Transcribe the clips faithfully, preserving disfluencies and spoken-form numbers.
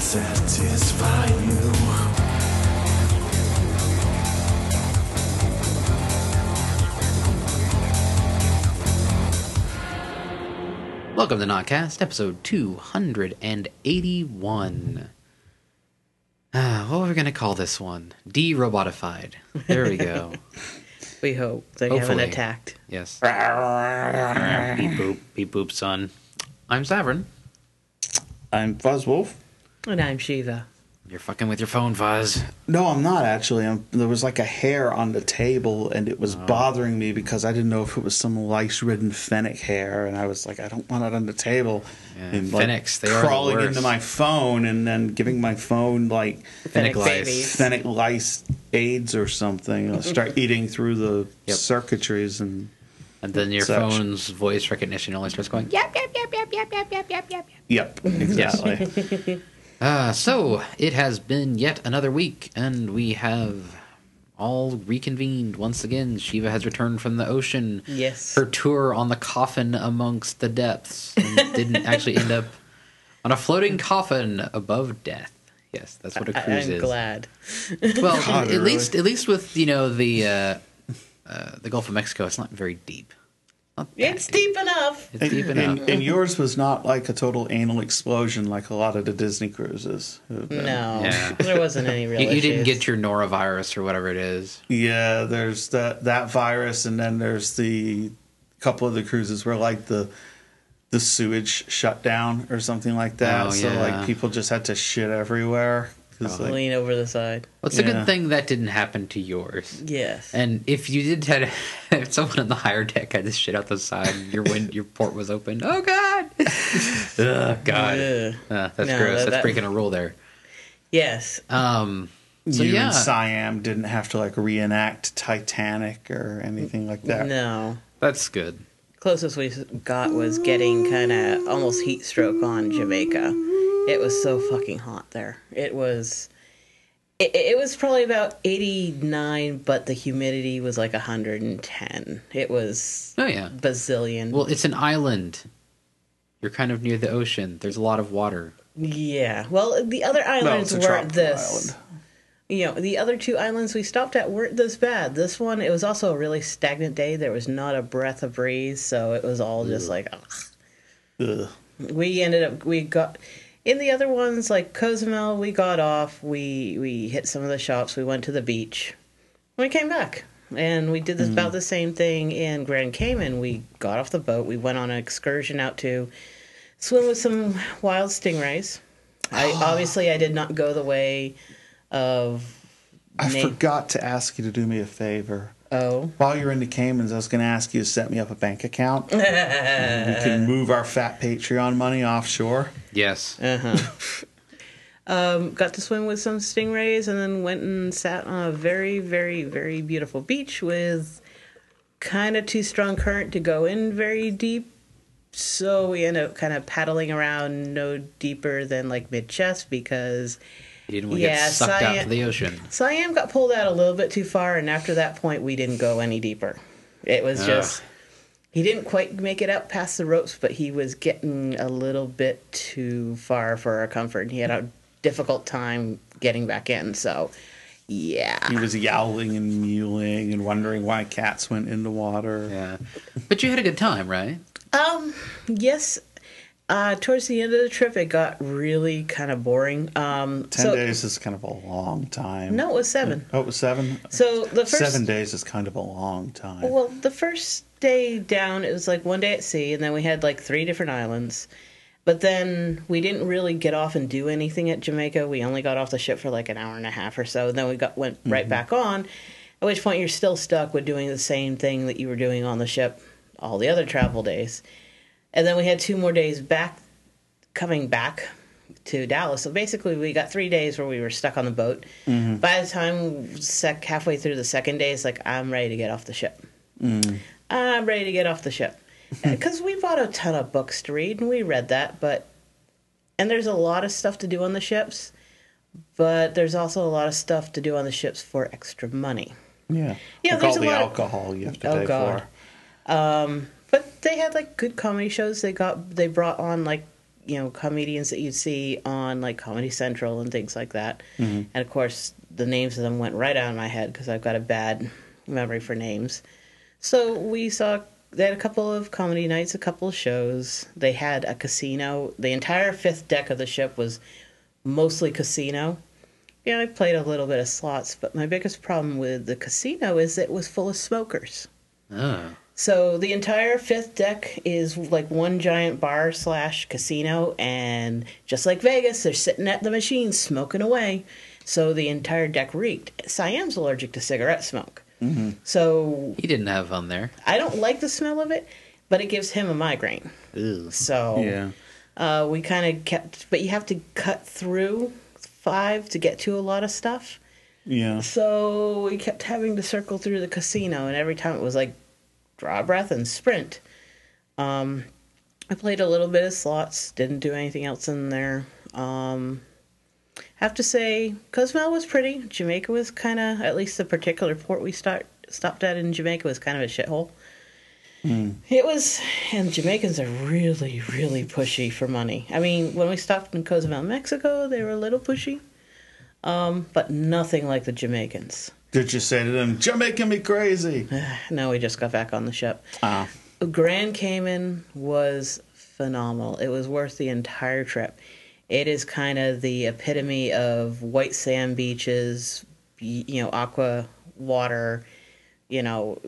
satisfy you. Welcome to Notcast, episode two hundred eighty-one. Ah, what are we going to call this one? De-robotified. There we go. We hope they Hopefully. haven't attacked. Yes. Beep boop, beep boop, son. I'm Savrin. I'm Fuzzwolf. And I'm Shiva. You're fucking with your phone, Fuzz. No, I'm not actually. I'm, there was like a hair on the table, and it was Oh. bothering me because I didn't know if it was some lice-ridden fennec hair, and I was like, I don't want it on the table. Yeah, and like, fennecs, they are the crawling worst. into my phone and then giving my phone like Fennec lice. babies. fennec lice AIDS or something. I'll start eating through the Yep. circuitries and And then your Such. phone's voice recognition only starts going, yep, yep, yep, yep, yep, yep, yep, yep, yep. yep, exactly. Uh, so, it has been yet another week, and we have all reconvened once again. Shiva has returned from the ocean. Yes. Her tour on the coffin amongst the depths, and didn't actually end up on a floating coffin above death. Yes, that's what a I- cruise I'm is. glad. Well, God, at really? least at least with you know the uh, uh, the Gulf of Mexico, it's not very deep. Not that It's deep enough. It's deep enough. And, and yours was not like a total anal explosion like a lot of the Disney cruises. have been. No. Yeah. There wasn't any real You, you didn't issues. get your norovirus or whatever it is. Yeah, there's that that virus, and then there's the couple of the cruises where like the the sewage shut down or something like that. Oh, so yeah. like people just had to shit everywhere. 'Cause, Oh. like, Lean over the side. Well, it's a Yeah. good thing that didn't happen to yours. Yes. And if you did had if someone on the higher deck had this shit out the side, and your wind, your port was open. Oh God! oh God! Ugh. Uh, that's No, gross. that- That's that- breaking a rule there. Yes. Um. So you yeah. and Siam didn't have to like reenact Titanic or anything like that. No. That's good. Closest we got was getting kind of almost heat stroke on Jamaica. It was so fucking hot there. It was... It, it was probably about eighty-nine, but the humidity was like one hundred ten. It was Oh yeah. bazillion. Well, it's an island. You're kind of near the ocean. There's a lot of water. Yeah. Well, the other No, islands it's a weren't tropical this. island. You know, the other two islands we stopped at weren't this bad. This one, it was also a really stagnant day. There was not a breath of breeze, so it was all just like, ugh. Ugh. We ended up, we got, in the other ones, like Cozumel, we got off, we, we hit some of the shops, we went to the beach, we came back. And we did this, about the same thing in Grand Cayman. We got off the boat, we went on an excursion out to swim with some wild stingrays. I obviously I did not go the way of I na- forgot to ask you to do me a favor. oh While you're in the Caymans, I was going to ask you to set me up a bank account. And we can move our fat Patreon money offshore. Yes. uh-huh. um, got to swim with some stingrays and then went and sat on a very very very beautiful beach with kind of too strong current to go in very deep. So we ended up kind of paddling around no deeper than like mid chest because You didn't want to Yeah, get sucked out Siam- to the ocean. Siam got pulled out a little bit too far, and after that point, we didn't go any deeper. It was Ugh. just he didn't quite make it out past the ropes, but he was getting a little bit too far for our comfort, and he had a difficult time getting back in. So, yeah, He was yowling and mewing and wondering why cats went in the water. Yeah. But you had a good time, right? um, yes. Uh, towards the end of the trip, it got really kind of boring. Um, Ten so, days is kind of a long time. No, it was seven. Oh, it was seven? So the first Seven days is kind of a long time. Well, the first day down, it was like one day at sea, and then we had like three different islands. But then we didn't really get off and do anything at Jamaica. We only got off the ship for like an hour and a half or so, and then we got went right back on. At which point, you're still stuck with doing the same thing that you were doing on the ship all the other travel days. And then we had two more days back, coming back to Dallas. So basically, we got three days where we were stuck on the boat. Mm-hmm. By the time sec- halfway through the second day, it's like, I'm ready to get off the ship. Mm. I'm ready to get off the ship. Because we bought a ton of books to read, and we read that, but... And there's a lot of stuff to do on the ships, but there's also a lot of stuff to do on the ships for extra money. Yeah. Yeah, like there's all a the lot of- alcohol you have to Oh, pay God. for. Um, but they had, like, good comedy shows. They got... They brought on, like, you know, comedians that you'd see on like Comedy Central and things like that. Mm-hmm. And of course, the names of them went right out of my head because I've got a bad memory for names. So we saw, they had a couple of comedy nights, a couple of shows. They had a casino. The entire fifth deck of the ship was mostly casino. Yeah, I played a little bit of slots, but my biggest problem with the casino is it was full of smokers. Oh. So the entire fifth deck is like one giant bar slash casino, and just like Vegas, they're sitting at the machines smoking away. So the entire deck reeked. Siam's allergic to cigarette smoke. Mm-hmm. So He didn't have fun there. I don't like the smell of it, but it gives him a migraine. Ew. So Yeah. uh, we kind of kept, but you have to cut through five to get to a lot of stuff. Yeah. So we kept having to circle through the casino, and every time it was like draw a breath and sprint. Um, I played a little bit of slots, didn't do anything else in there. Um, have to say, Cozumel was pretty. Jamaica was kind of, at least the particular port we start, stopped at in Jamaica was kind of a shithole. Mm. It was, and Jamaicans are really, really pushy for money. I mean, when we stopped in Cozumel, Mexico, they were a little pushy, um, but nothing like the Jamaicans. Did you say to them, "You're making me crazy"? No, we just got back on the ship. Ah. Grand Cayman was phenomenal. It was worth the entire trip. It is kind of the epitome of white sand beaches, you know, aqua water, you know.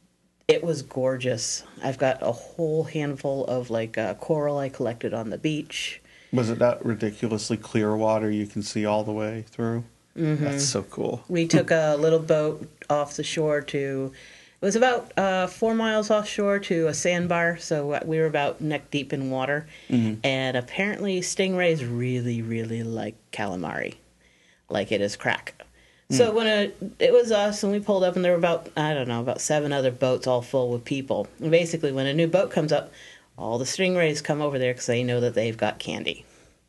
It was gorgeous. I've got a whole handful of like uh, coral I collected on the beach. Was it that ridiculously clear water you can see all the way through? Mm-hmm. That's so cool. We took a little boat off the shore to, it was about uh, four miles offshore to a sandbar, so we were about neck deep in water. Mm-hmm. And apparently stingrays really, really like calamari, like it is crack. Mm. So when it, it was us, and we pulled up, and there were about, I don't know, about seven other boats all full with people. And basically, when a new boat comes up, all the stingrays come over there because they know that they've got candy.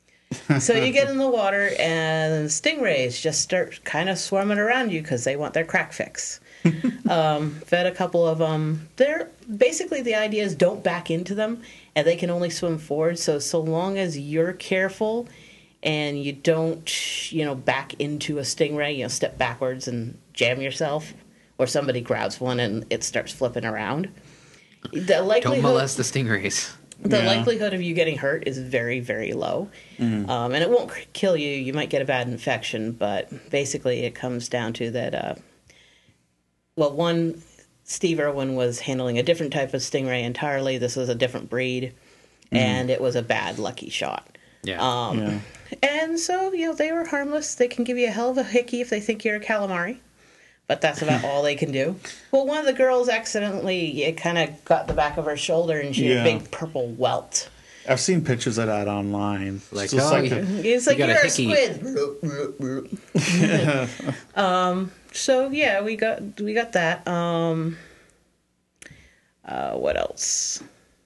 So you get in the water, and stingrays just start kind of swarming around you because they want their crack fix. um, fed a couple of them. They're basically, the idea is don't back into them, and they can only swim forward. So so long as you're careful and you don't, you know, back into a stingray, you know, step backwards and jam yourself, or somebody grabs one and it starts flipping around. The likelihood, Don't molest the stingrays. The Yeah. likelihood of you getting hurt is very, very low. Mm. Um, and it won't kill you. You might get a bad infection, but basically it comes down to that, uh, well, one, Steve Irwin was handling a different type of stingray entirely. This was a different breed, mm. and it was a bad lucky shot. Yeah. Um, Yeah. And so, you know, they were harmless. They can give you a hell of a hickey if they think you're a calamari. But that's about all they can do. Well, one of the girls accidentally, it kind of got the back of her shoulder, and she Yeah. had a big purple welt. I've seen pictures of that online. Like, It's just oh, like you- a- It's like, got a you're a, hickey. squid. um, so, yeah, we got we got that. Um, uh, what else?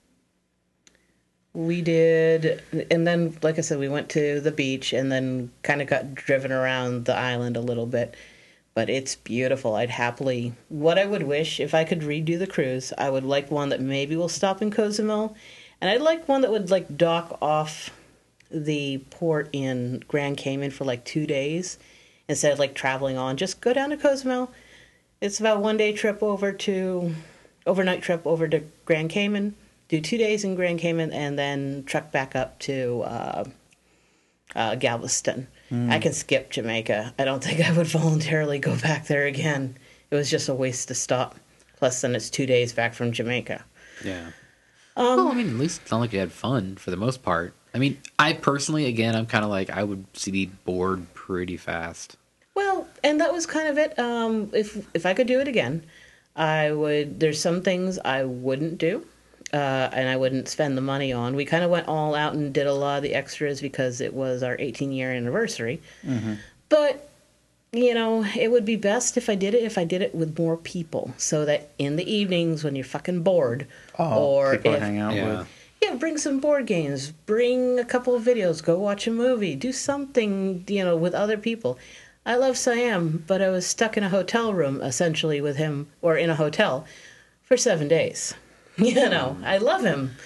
We did, and then, like I said, we went to the beach and then kind of got driven around the island a little bit. But it's beautiful. I'd happily, what I would wish, if I could redo the cruise, I would like one that maybe will stop in Cozumel. And I'd like one that would, like, dock off the port in Grand Cayman for, like, two days instead of, like, traveling on. Just go down to Cozumel. It's about a one-day trip over to, overnight trip over to Grand Cayman. Do two days in Grand Cayman and then truck back up to uh, uh, Galveston. Mm. I can skip Jamaica. I don't think I would voluntarily go back there again. It was just a waste to stop. Plus, then it's two days back from Jamaica. Yeah. Um, well, I mean, at least it's not like you had fun for the most part. I mean, I personally, again, I'm kind of like, I would be bored pretty fast. Well, and that was kind of it. Um, if if I could do it again, I would. There's some things I wouldn't do. Uh, and I wouldn't spend the money on. We kind of went all out and did a lot of the extras because it was our eighteen-year anniversary. Mm-hmm. But, you know, it would be best if I did it if I did it with more people, so that in the evenings when you're fucking bored, oh, or people if, to hang out Yeah. with. yeah, bring some board games, bring a couple of videos, go watch a movie, do something, you know, with other people. I love Siam, but I was stuck in a hotel room essentially with him, or in a hotel, for seven days. You know, I love him,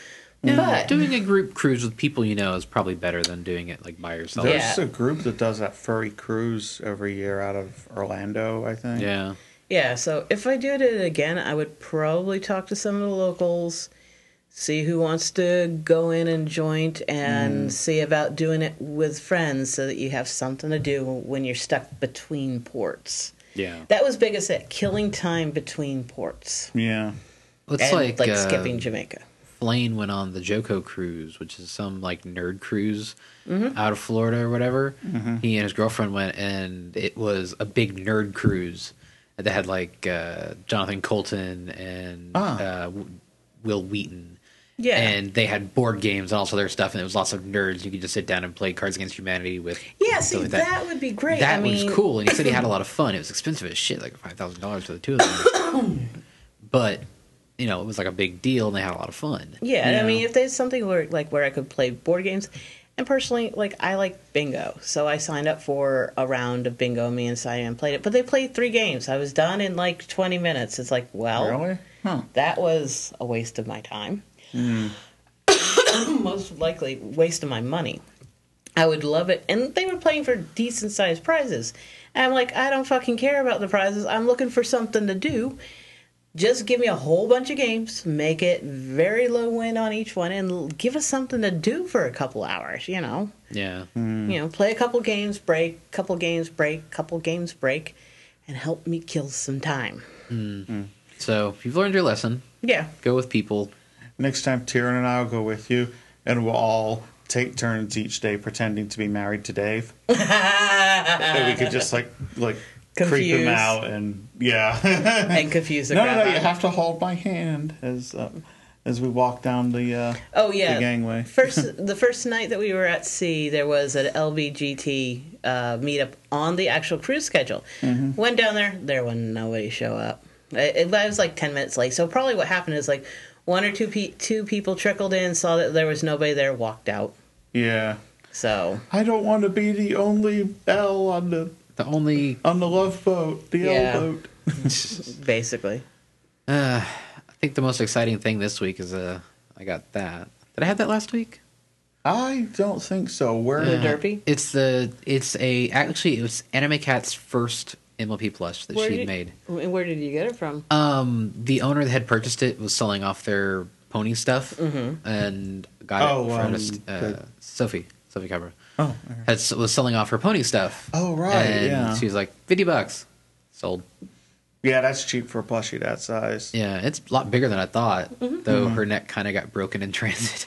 Yeah, But- doing a group cruise with people you know is probably better than doing it like by yourself. There's Yeah. a group that does that furry cruise every year out of Orlando, I think. Yeah. Yeah, so if I did it again, I would probably talk to some of the locals, see who wants to go in and join, and see about doing it with friends so that you have something to do when you're stuck between ports. Yeah. That was biggest at killing time between ports. Yeah. It's and like, like uh, skipping Jamaica. Flane went on the Joko cruise, which is some like nerd cruise out of Florida or whatever. He and his girlfriend went, and it was a big nerd cruise that had like uh, Jonathan Colton and Ah. uh, W- Will Wheaton. Yeah. And they had board games and all sorts of other stuff, and it was lots of nerds. You could just sit down and play Cards Against Humanity with. Yeah, and see, stuff like that. would be great. That I was mean, cool, and he said he had a lot of fun. It was expensive as shit, like five thousand dollars for the two of them. But you know, it was like a big deal, and they had a lot of fun. Yeah, Yeah. I mean, if there's something where like where I could play board games, and personally, like I like bingo, so I signed up for a round of bingo. Me and Cyan played it, but they played three games. I was done in like twenty minutes. It's like, well, Really? Huh. that was a waste of my time. Most likely, waste of my money. I would love it, and they were playing for decent sized prizes. And I'm like, I don't fucking care about the prizes. I'm looking for something to do. Just give me a whole bunch of games, make it very low win on each one, and l- give us something to do for a couple hours. You know, Yeah. you know, play a couple games, break, couple games, break, couple games, break, and help me kill some time. So if you've learned your lesson, Yeah, go with people. Next time, Tyrion and I will go with you, and we'll all take turns each day pretending to be married to Dave. And we could just like like creep Confuse. him out, and yeah. and confuse the no, crap no, no! out You of have to hold my hand as uh, as we walk down the uh, Oh yeah, the gangway. first the first night that we were at sea, there was an L B G T uh, meetup on the actual cruise schedule. Mm-hmm. Went down there, there was nobody show up. It, it was like ten minutes late. So probably what happened is like one or two pe- two people trickled in, saw that there was nobody there, walked out. Yeah, So I don't want to be the only L on the The only on the love boat, the Yeah. L boat. basically, Uh, I think the most exciting thing this week is uh, I got that. Did I have that last week? I don't think so. Where? The Uh, Derpy? It's the it's a actually it was Anime Cat's first M L P plus that Where she'd did- made. where did you get it from? Um, the owner that had purchased it was selling off their pony stuff and got Oh, it from um, us- uh, the- Sophie Sophie Cabra Oh, had was selling off her pony stuff. Oh, right, And yeah. she was like fifty bucks sold. yeah, that's cheap for a plushie that size. Yeah, it's a lot bigger than I thought. Though Mm-hmm. her neck kind of got broken in transit.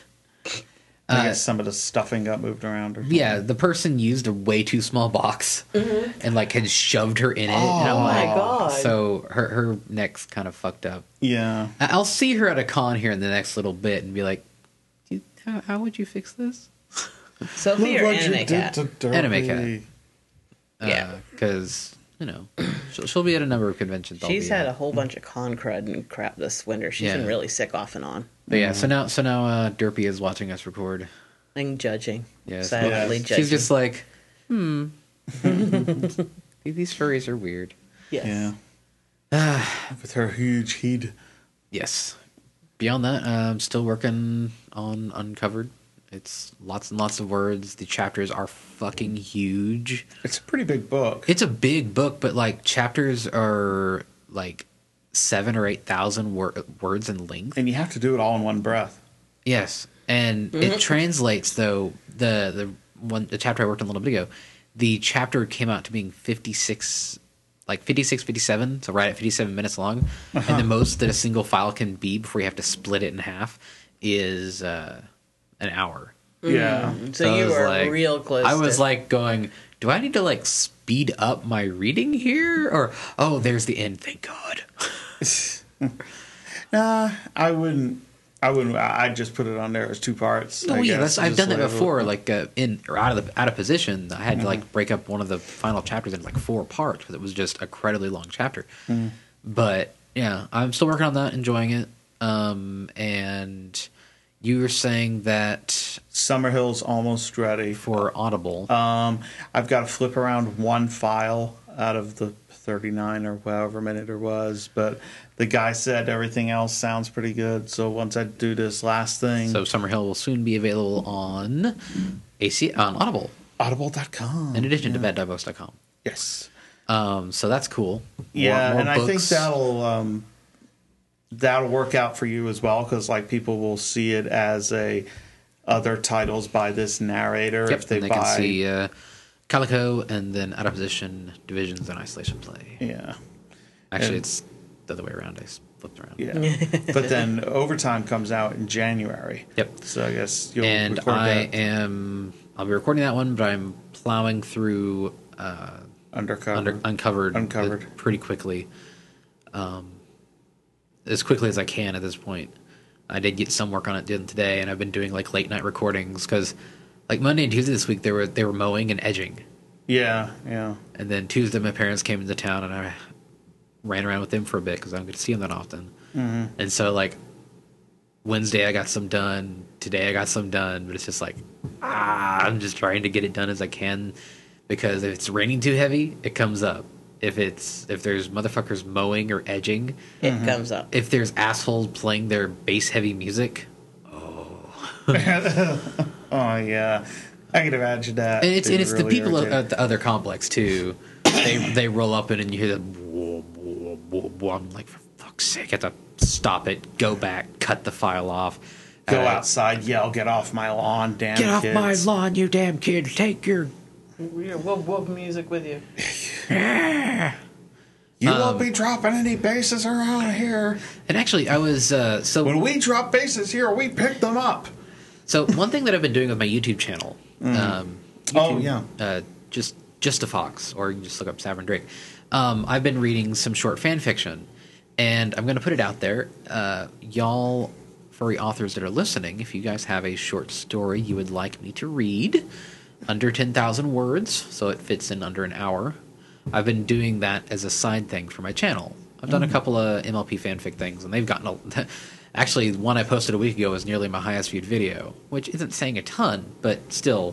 I Uh, guess some of the stuffing got moved around. Or something. Yeah, the person used a way too small box and like had shoved her in it. and I'm Oh, like, my God. So her her neck's kind of fucked up. yeah. I- I'll see her at a con here in the next little bit and be like, "Do you- how, how would you fix this? Sophie or Anime Cat? Derpy. Anime Cat. Yeah. Because, you know, she'll, she'll be at a number of conventions. I'll She's be had at. a whole bunch of con crud and crap this winter. She's Yeah. been really sick off and on. But yeah, so now so now uh, Derpy is watching us record. And judging. Yeah, so- Silently Yeah. judging. She's just like, hmm. These furries are weird. yes. Yeah. With her huge head. Yes. Beyond that, uh, I'm still working on Uncovered. It's lots and lots of words. The chapters are fucking huge. It's a pretty big book. It's a big book, but like chapters are like seven or eight thousand wor- words in length. And you have to do it all in one breath. Yes, and it translates though the the one the chapter I worked on a little bit ago. The chapter came out to being fifty six, like fifty six, fifty seven, so right at fifty seven minutes long. And the most that a single file can be before you have to split it in half is uh, an hour. Yeah. So, I you was were like- real close. I was to, like going, do I need to like speed up my reading here, or oh, there's the end. Thank God. Nah, I wouldn't. I wouldn't. I- I'd just put it on there as two parts. Oh I yeah, guess, that's, I've just done that whatever. before. Like uh, in or out of the out of position, I had to like break up one of the final chapters into like four parts because it was just a incredibly long chapter. But yeah, I'm still working on that, enjoying it. Um, and you were saying that Summerhill's almost ready. for Audible, Um, I've got to flip around one file out of the thirty-nine or however minute it was. But the guy said everything else sounds pretty good. So once I do this last thing, So Summerhill will soon be available on A C on Audible, audible dot com. in addition yeah. to bad dog books dot com. Yes. Um, so that's cool. More- Yeah, more and I think books. that'll um, that'll work out for you as well, because like people will see it as a other titles by this narrator Yep, if they and they buy. can see uh, Calico and then Out of Position, Divisions, and Isolation Play. Yeah, Actually, And- it's the other way around. I flipped around. yeah. But then Overtime comes out in January. Yep. So I guess you'll And record I that am. I'll be recording that one, but I'm plowing through uh, undercover. under, uncovered, Uncovered. uh, pretty quickly, um, as quickly as I can at this point. I did get some work on it done today, and I've been doing like late night recordings because, like Monday and Tuesday this week, they were they were mowing and edging, Yeah, yeah. and then Tuesday my parents came into town, and I ran around with them for a bit because I don't get to see them that often, Mm-hmm. and so like Wednesday I got some done, today I got some done, but it's just like ah, I'm just trying to get it done as I can because if it's raining too heavy, it comes up. If it's if there's motherfuckers mowing or edging, It Mm-hmm. comes up. if there's assholes playing their bass heavy music, Oh yeah, I can imagine that. and it's being and it's the really people irritating. at the other complex too. They they roll up in and you hear the whoa, whoa, whoa, whoa. I'm like, for fuck's sake, I have to stop it, go back, cut the file off, Go uh, outside, yell, "Get off my lawn, damn get off kids." my lawn, you damn kids! Take your Yeah, we'll, we'll music with you. You Um, won't be dropping any bases around here. And actually, I was uh, so When we drop bases here, we pick them up. so one thing that I've been doing with my YouTube channel. Um, Oh, YouTube, yeah. uh, just just a fox, or you can just look up Savern Drake. Um, I've been reading some short fan fiction, and I'm going to put it out there. Uh, y'all, furry authors that are listening, if you guys have a short story you would like me to read, under ten thousand words, so it fits in under an hour. I've been doing that as a side thing for my channel. I've done a couple of M L P fanfic things, and they've gotten a... Actually, one I posted a week ago was nearly my highest viewed video, which isn't saying a ton, but still,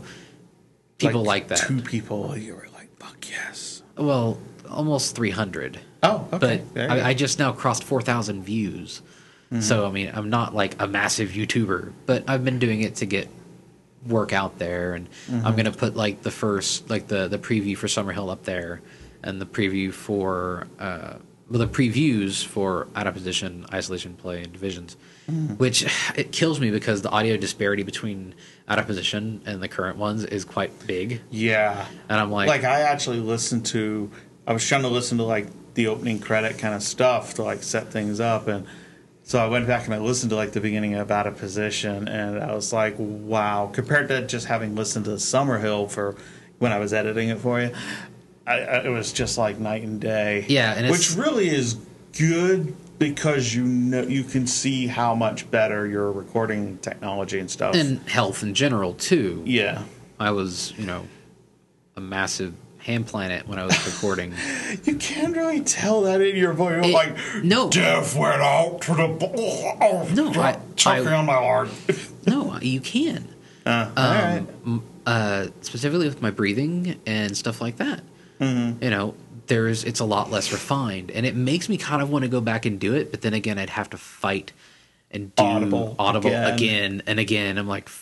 people like, that. Two people, you were like, "Fuck yes." Well, almost three hundred. Oh, okay. But I, I just now crossed four thousand views. So, I mean, I'm not like a massive YouTuber, but I've been doing it to get work out there. And I'm going to put like the first, like the, the preview for Summerhill up there and the preview for, uh, well, the previews for Out of Position, Isolation Play, and Divisions, which it kills me because the audio disparity between Out of Position and the current ones is quite big. Yeah. And I'm like, Like, I actually listened to, I was trying to listen to, like, the opening credit kind of stuff to, like, set things up. And so I went back and I listened to, like, the beginning of Out of Position. And I was like, wow. Compared to just having listened to Summerhill for when I was editing it for you, I, I, it was just like night and day. Yeah, and it's- which really is good because you know you can see how much better your recording technology and stuff. and health in general, too. yeah, I was, you know, a massive ham planet when I was recording. you can't really tell that in your voice. You're It- like, no. Jeff went out to the oh, No, I- chucking I- on my lard. No, you can. Uh, all right. Um, m- uh, specifically with my breathing and stuff like that. Mm-hmm. You know, there's it's a lot less refined, and it makes me kind of want to go back and do it. But then again, I'd have to fight and do Audible audible again. again and again. I'm like,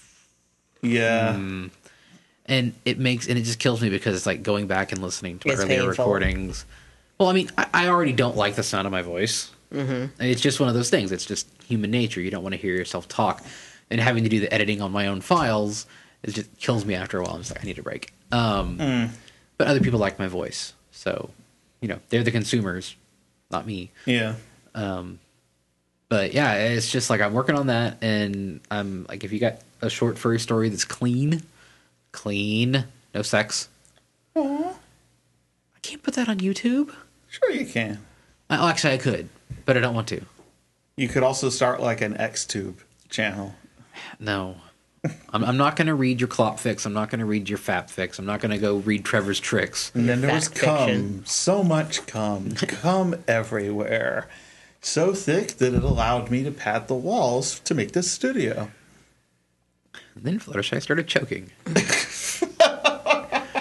Yeah, mm. and it makes and it just kills me because it's like going back and listening to my It's earlier painful. recordings. Well, I mean, I, I already don't like the sound of my voice. Mm-hmm. It's just one of those things. It's just human nature. You don't want to hear yourself talk, and having to do the editing on my own files, it just kills me after a while. I'm just like, I need a break. Um, Mm. But other people like my voice, so you know they're the consumers, not me. yeah. Um, but yeah, it's just like I'm working on that, and I'm like, if you got a short furry story that's clean, clean, no sex, Aw, I can't put that on YouTube. sure you can. Oh, actually, I could, but I don't want to. You could also start like an XTube channel. No, I'm, I'm not going to read your clop fix. I'm not going to read your fap fix. I'm not going to go read Trevor's tricks. And then there was Fact cum, fiction. so much cum, cum everywhere, so thick that it allowed me to pad the walls to make this studio. And then Fluttershy started choking.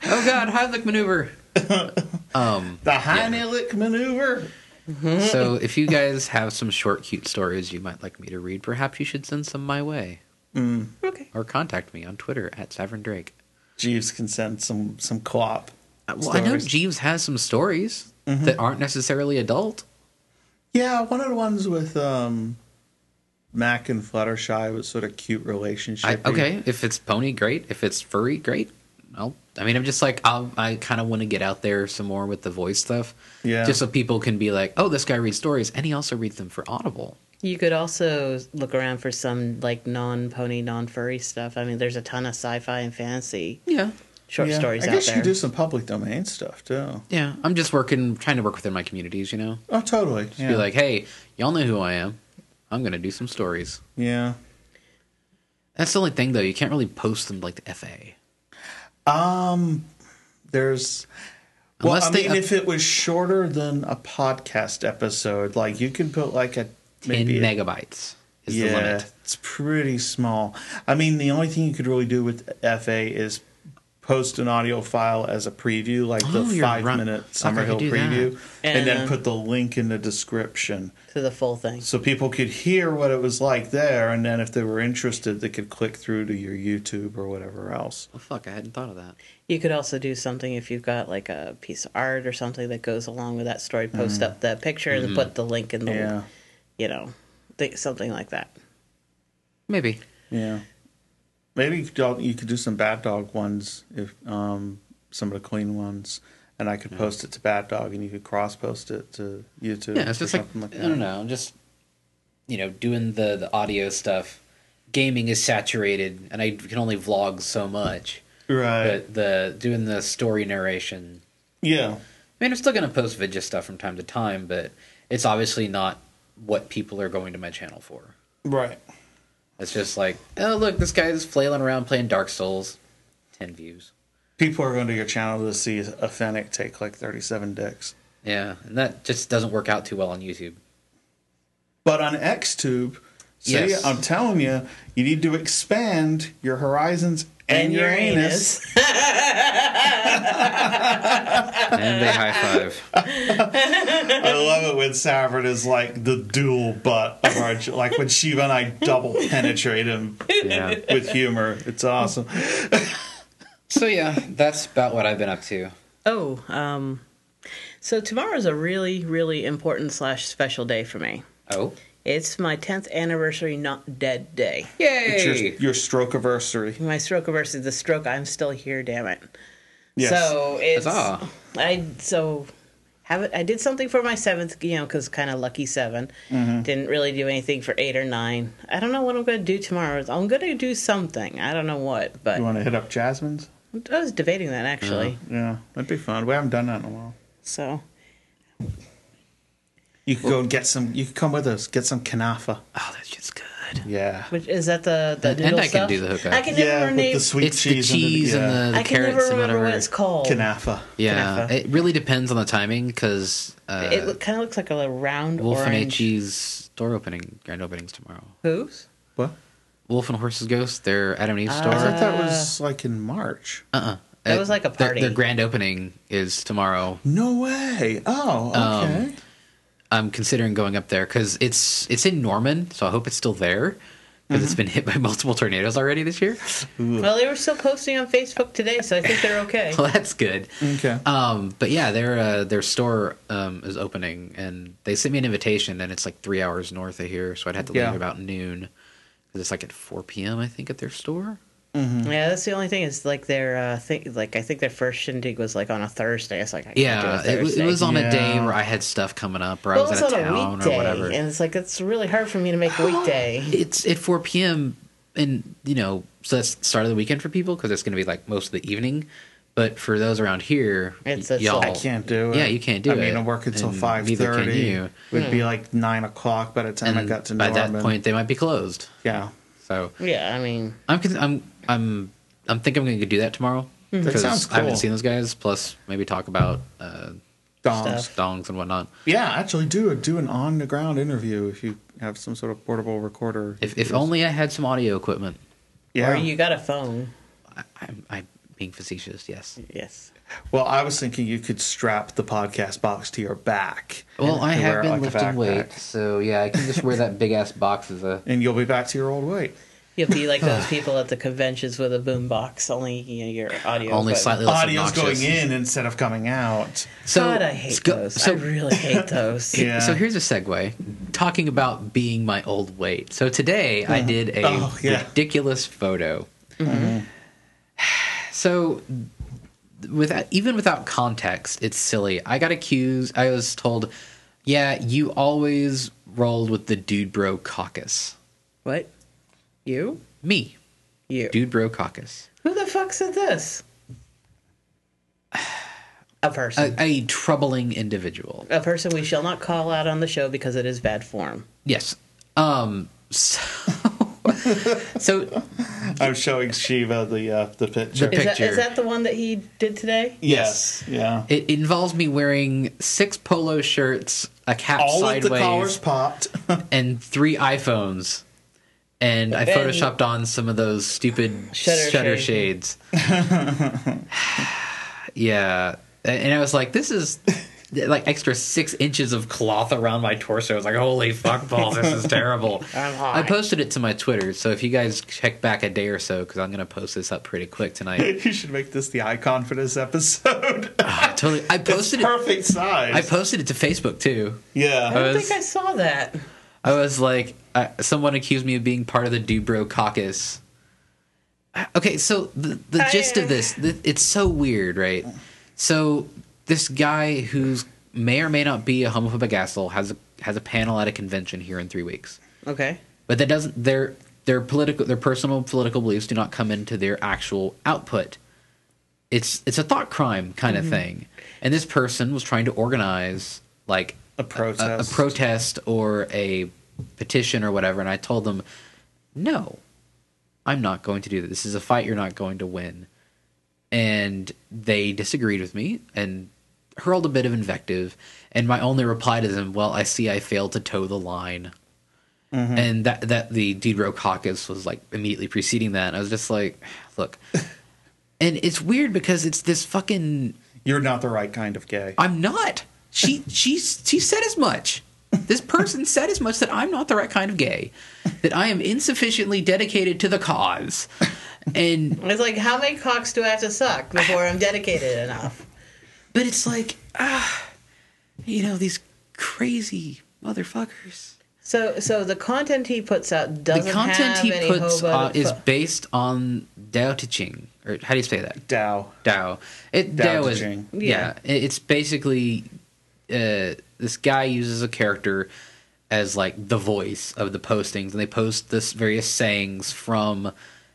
Oh God, Heimlich maneuver. Um, The Heimlich maneuver. so if you guys have some short, cute stories you might like me to read, perhaps you should send some my way. Mm. Okay. Or contact me on Twitter at Savern Drake. Jeeves can send some some co-op. Well, I know stories. Jeeves has some stories Mm-hmm. that aren't necessarily adult. Yeah, one of the ones with um, Mac and Fluttershy was sort of cute I, relationship. okay, if it's pony, great. If it's furry, great. I'll, I mean, I'm just like, I'll, I kind of want to get out there some more with the voice stuff. Yeah. Just so people can be like, oh, this guy reads stories, and he also reads them for Audible. You could also look around for some like non-pony, non-furry stuff. I mean, there's a ton of sci-fi and fantasy Yeah. short Yeah, stories I out guess you there. could do some public domain stuff too. Yeah, I'm just working, trying to work within my communities, you know? Oh, totally. Just yeah. be like, hey, y'all know who I am. I'm going to do some stories. yeah. That's the only thing, though. You can't really post them like the F A. Um, there's. Well, Unless I they mean, up- if it was shorter than a podcast episode, like you can put like a ten maybe a- megabytes is yeah, the limit. it's pretty small. I mean, the only thing you could really do with F A is post an audio file as a preview, like Oh, the you're five right. minute Fuck, I Summerhill could do preview, and, And then then- put the link in the description to the full thing. so people could hear what it was like there, and then if they were interested, they could click through to your YouTube or whatever else. Oh, fuck, I hadn't thought of that. You could also do something if you've got like a piece of art or something that goes along with that story. Post up the picture and put the link in the, Yeah, you know, th- something like that. Maybe. yeah. Maybe you could, you could do some Bad Dog ones, if um, some of the clean ones, and I could post it to Bad Dog, and you could cross post it to YouTube. Yeah, it's or just like, something like I that. don't know. I'm just, you know, doing the, the audio stuff. Gaming is saturated, and I can only vlog so much. Right. But the doing the story narration, Yeah. I mean, I'm still going to post video stuff from time to time, but it's obviously not what people are going to my channel for. Right. It's just like, oh, look, this guy's flailing around playing Dark Souls. ten views. People are going to your channel to see a Fennec take like thirty-seven dicks. Yeah, and that just doesn't work out too well on YouTube. But on XTube, see, Yes. I'm telling you, you need to expand your horizons and, your anus. And they high five. I love it when Savard is like the dual butt of our, like when Shiva and I double penetrate him Yeah. with humor. It's awesome. So yeah, that's about what I've been up to. Oh, um, so tomorrow's a really, really important slash special day for me. Oh, It's my tenth anniversary not dead day. It's your, yay! your stroke anniversary. My stroke anniversary, the stroke, I'm still here, damn it. Yes. So it's Huzzah. I so have it. I did something for my seventh, you know, because kind of lucky 7 Mm-hmm. Didn't really do anything for eight or nine. I don't know what I'm going to do tomorrow. I'm going to do something. I don't know what, but You want to hit up Jasmine's? I was debating that actually. Yeah, that'd be fun. We haven't done that in a while. So You could go and get some. You could come with us. Get some kanafa. Oh, that's just good. Yeah. which is that the the And noodle I can stuff? do the hookup. I can never Yeah, with name. the sweet It's the cheese, cheese and yeah. the, the I can carrots never and remember whatever. what it's called. Kanafa. Yeah, Kanafa. it really depends on the timing because uh, It kind of looks like a round Wolf and orange. H's store opening grand openings tomorrow. Whose? What? Wolf and Horses Ghost, their Adam and Eve store. I Uh, thought that was like in March. uh-uh. That Uh, was like a their- party. Their, grand opening is tomorrow. No way. Oh, okay. Um, I'm considering going up there because it's it's in Norman, so I hope it's still there because it's been hit by multiple tornadoes already this year. Well, they were still posting on Facebook today, so I think they're okay. Well, that's good. okay. Um, but yeah, their uh, their store um, is opening, and they sent me an invitation, and it's like three hours north of here, so I'd have to leave Yeah. about noon because it's like at four p.m. I think at their store. Yeah, that's the only thing. Is like their uh, thing. Like I think their first shindig was like on a Thursday. It's like I can't Yeah, do a it, was- it Thursday. was on a day Yeah. where I had stuff coming up, or Well, I was it's out of on a town weekday, or whatever. and it's like it's really hard for me to make a weekday. It's at four p.m. and you know, so that's the start of the weekend for people because it's going to be like most of the evening. But for those around here, It's y- a- y'all, I can't do it. Yeah, you can't do I it. mean, I work until and five neither can thirty. you. It would be like nine o'clock by the time I And got to by Norman. that point, they might be closed. yeah. So Yeah, I mean, I'm con- I'm I'm I'm thinking I'm going to do that tomorrow That because sounds I haven't cool. seen those guys. Plus, maybe talk about uh, Dongs. Stuff. dongs and whatnot. Yeah, actually, do a, do an on the ground interview if you have some sort of portable recorder. If if only I had some audio equipment. Yeah. or you got a phone. I, I, I being facetious. Yes. Yes. Well, I was thinking you could strap the podcast box to your back. Well, and- I and have wear it been like a lifting backpack. weight, so yeah, I can just wear that big ass box as a. And you'll be back to your old weight. You'll be like those people at the conventions with a boom box, only you know, your audio. Only equipment. slightly less Audio's obnoxious. going in instead of coming out. So God, I hate so- those. So, I really hate those. Yeah. so here's a segue. Talking about being my old weight. So today I did a Oh, yeah. ridiculous photo. So without even without context, it's silly. I got accused. I was told, "Yeah, you always rolled with the dude bro caucus." What? You? Me, You? dude bro caucus. Who the fuck said this? A person. A, a troubling individual. A person we shall not call out on the show because it is bad form. Yes. Um. So, so I'm showing Shiva the uh, the picture. The Is that, Picture. is that the one that he did today? yes. Yeah. it involves me wearing six polo shirts, a cap All of the collars sideways, popped. and three iPhones. And I And- photoshopped on some of those stupid Shutter shutter, shade. shades. Yeah. And I was like, this is like extra six inches of cloth around my torso. I was like, holy fuck balls, this is terrible. I'm hot. I posted it to my Twitter, so if you guys check back a day or so, because I'm going to post this up pretty quick tonight. You should make this the icon for this episode. I totally. I posted It's it. perfect size. I posted it to Facebook too. I yeah. don't was- think I saw that. I was like, uh, someone accused me of being part of the Dubro caucus. Uh, Okay, so the the I- gist of this, th- it's so weird, right? So this guy who's may or may not be a homophobic asshole has a has a panel at a convention here in three weeks. Okay. But that doesn't their their political their personal political beliefs do not come into their actual output. It's it's a thought crime kind of thing. And this person was trying to organize like A a, protest. a protest or a petition or whatever, and I told them, no, I'm not going to do that. This is a fight you're not going to win. And they disagreed with me and hurled a bit of invective. And my only reply to them, well, I see I failed to toe the line. And that that the Deedro caucus was like immediately preceding that. And I was just like, look. And it's weird because it's this fucking You're not the right kind of gay. I'm not. She she she said as much. This person said as much that I'm not the right kind of gay, that I am insufficiently dedicated to the cause, and It's like, how many cocks do I have to suck before I'm dedicated enough? but it's like ah, you know these crazy motherfuckers. So, so the content he puts out doesn't The content have he any puts hobo on to is fu- based on Dao Te Ching, or how do you say that? Dao. Dao. It Dao Dao Te is Ching. yeah. Yeah. it- It's basically uh, this guy uses a character as like the voice of the postings, and they post this various sayings from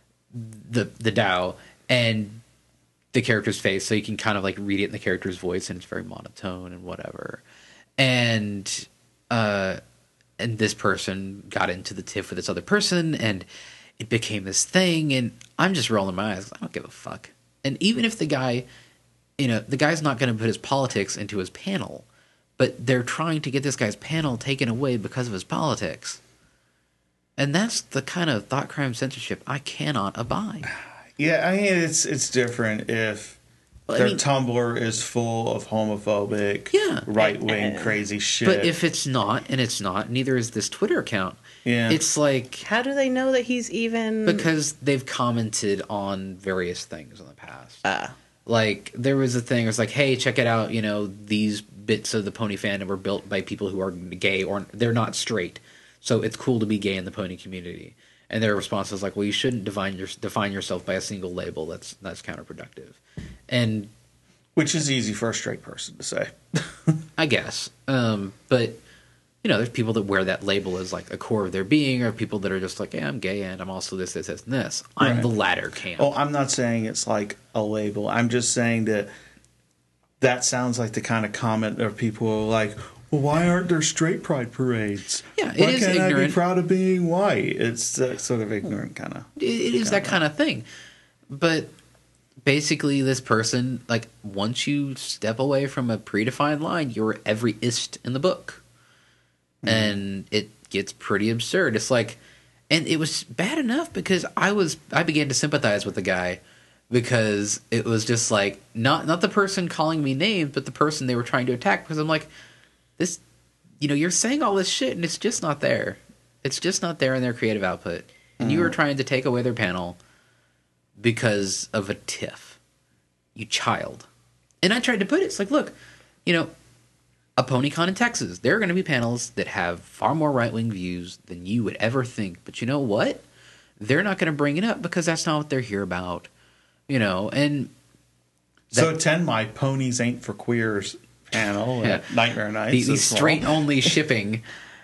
the the Dao and the character's face, so you can kind of like read it in the character's voice, and it's very monotone and whatever. And uh, and this person got into the tiff with this other person, and it became this thing. And I'm just rolling my eyes. I don't give a fuck. And even if the guy, you know, the guy's not going to put his politics into his panel, but they're trying to get this guy's panel taken away because of his politics. And that's the kind of thought crime censorship I cannot abide. Yeah, I mean it's it's different if Well, I their mean- Tumblr is full of homophobic, Yeah. right wing, Uh, crazy shit. But if it's not, and it's not, neither is this Twitter account. Yeah. It's like How do they know that he's even? because they've commented on various things in the past. Ah. Like there was a thing. It was like, hey, check it out. You know, these bits of the pony fandom were built by people who are gay or they're not straight. So it's cool to be gay in the pony community. And their response was like, well, you shouldn't define your define yourself by a single label. That's that's counterproductive. And Which is easy for a straight person to say. I guess, um, but you know, there's people that wear that label as like a core of their being, or people that are just like, yeah, I'm gay and I'm also this, this, this, and this. I'm Right. the latter camp. Oh, I'm not saying it's like a label. I'm just saying that that sounds like the kind of comment of people who are like, well, why aren't there straight pride parades? Yeah, it why is can't I be ignorant. proud of being white? It's that sort of ignorant kind of. It, it is that kind of thing. But basically, this person, like, once you step away from a predefined line, you're every ist in the book. Mm. And it gets pretty absurd. It's like, and it was bad enough because I was, I began to sympathize with the guy because it was just like not not the person calling me names, but the person they were trying to attack. Because I'm like, this, you know, you're saying all this shit and it's just not there. It's just not there in their creative output, and mm. you were trying to take away their panel because of a tiff, you child. And I tried to put it. It's like, look, you know, a PonyCon in Texas, there are going to be panels that have far more right-wing views than you would ever think. But you know what? They're not going to bring it up because that's not what they're here about. You know, and... That, so attend my Ponies Ain't for Queers panel yeah. at Nightmare Nights. The, the straight-only shipping.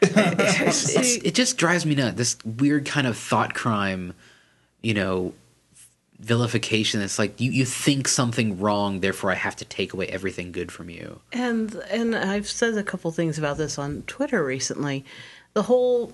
it's, it's, it just drives me nuts. This weird kind of thought crime, you know, vilification. It's like you, you think something wrong, therefore I have to take away everything good from you. And and I've said a couple things about this on Twitter recently. The whole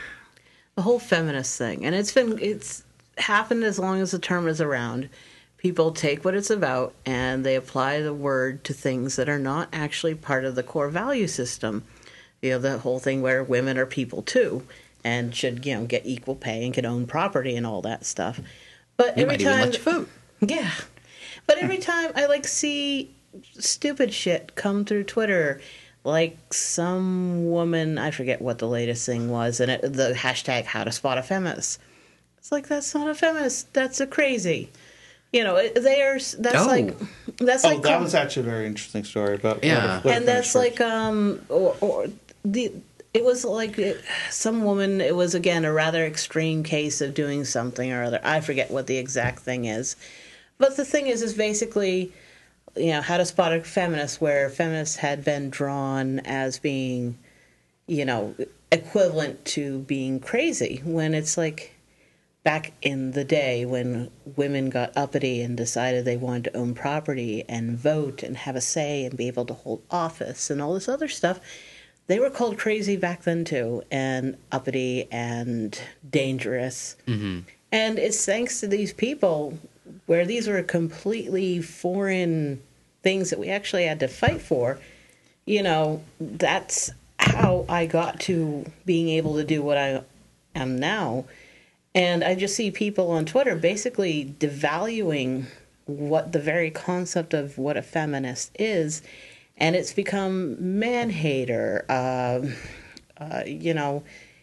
the whole feminist thing, and it's been it's happened as long as the term is around. People take what it's about and they apply the word to things that are not actually part of the core value system. You know, the whole thing where women are people too and should, you know, get equal pay and can own property and all that stuff. But you every might time, even let you vote. Yeah. But every time I like see stupid shit come through Twitter, like some woman, I forget what the latest thing was, and it, the hashtag how to spot a feminist. It's like, that's not a feminist. That's a crazy. You know, they are. That's oh. like. That's oh, like. that um, was actually a very interesting story. But yeah, let her, let her and that's first. like um or, or the. It was like it, some woman. It was again a rather extreme case of doing something or other. I forget what the exact thing is, but the thing is, is basically, you know, how to spot a feminist, where feminists had been drawn as being, you know, equivalent to being crazy, when it's like. Back in the day when women got uppity and decided they wanted to own property and vote and have a say and be able to hold office and all this other stuff, they were called crazy back then too, and uppity and dangerous. Mm-hmm. And it's thanks to these people where these were completely foreign things that we actually had to fight for. You know, that's how I got to being able to do what I am now. And I just see people on Twitter basically devaluing what the very concept of what a feminist is. And it's become man-hater, uh, uh, you know,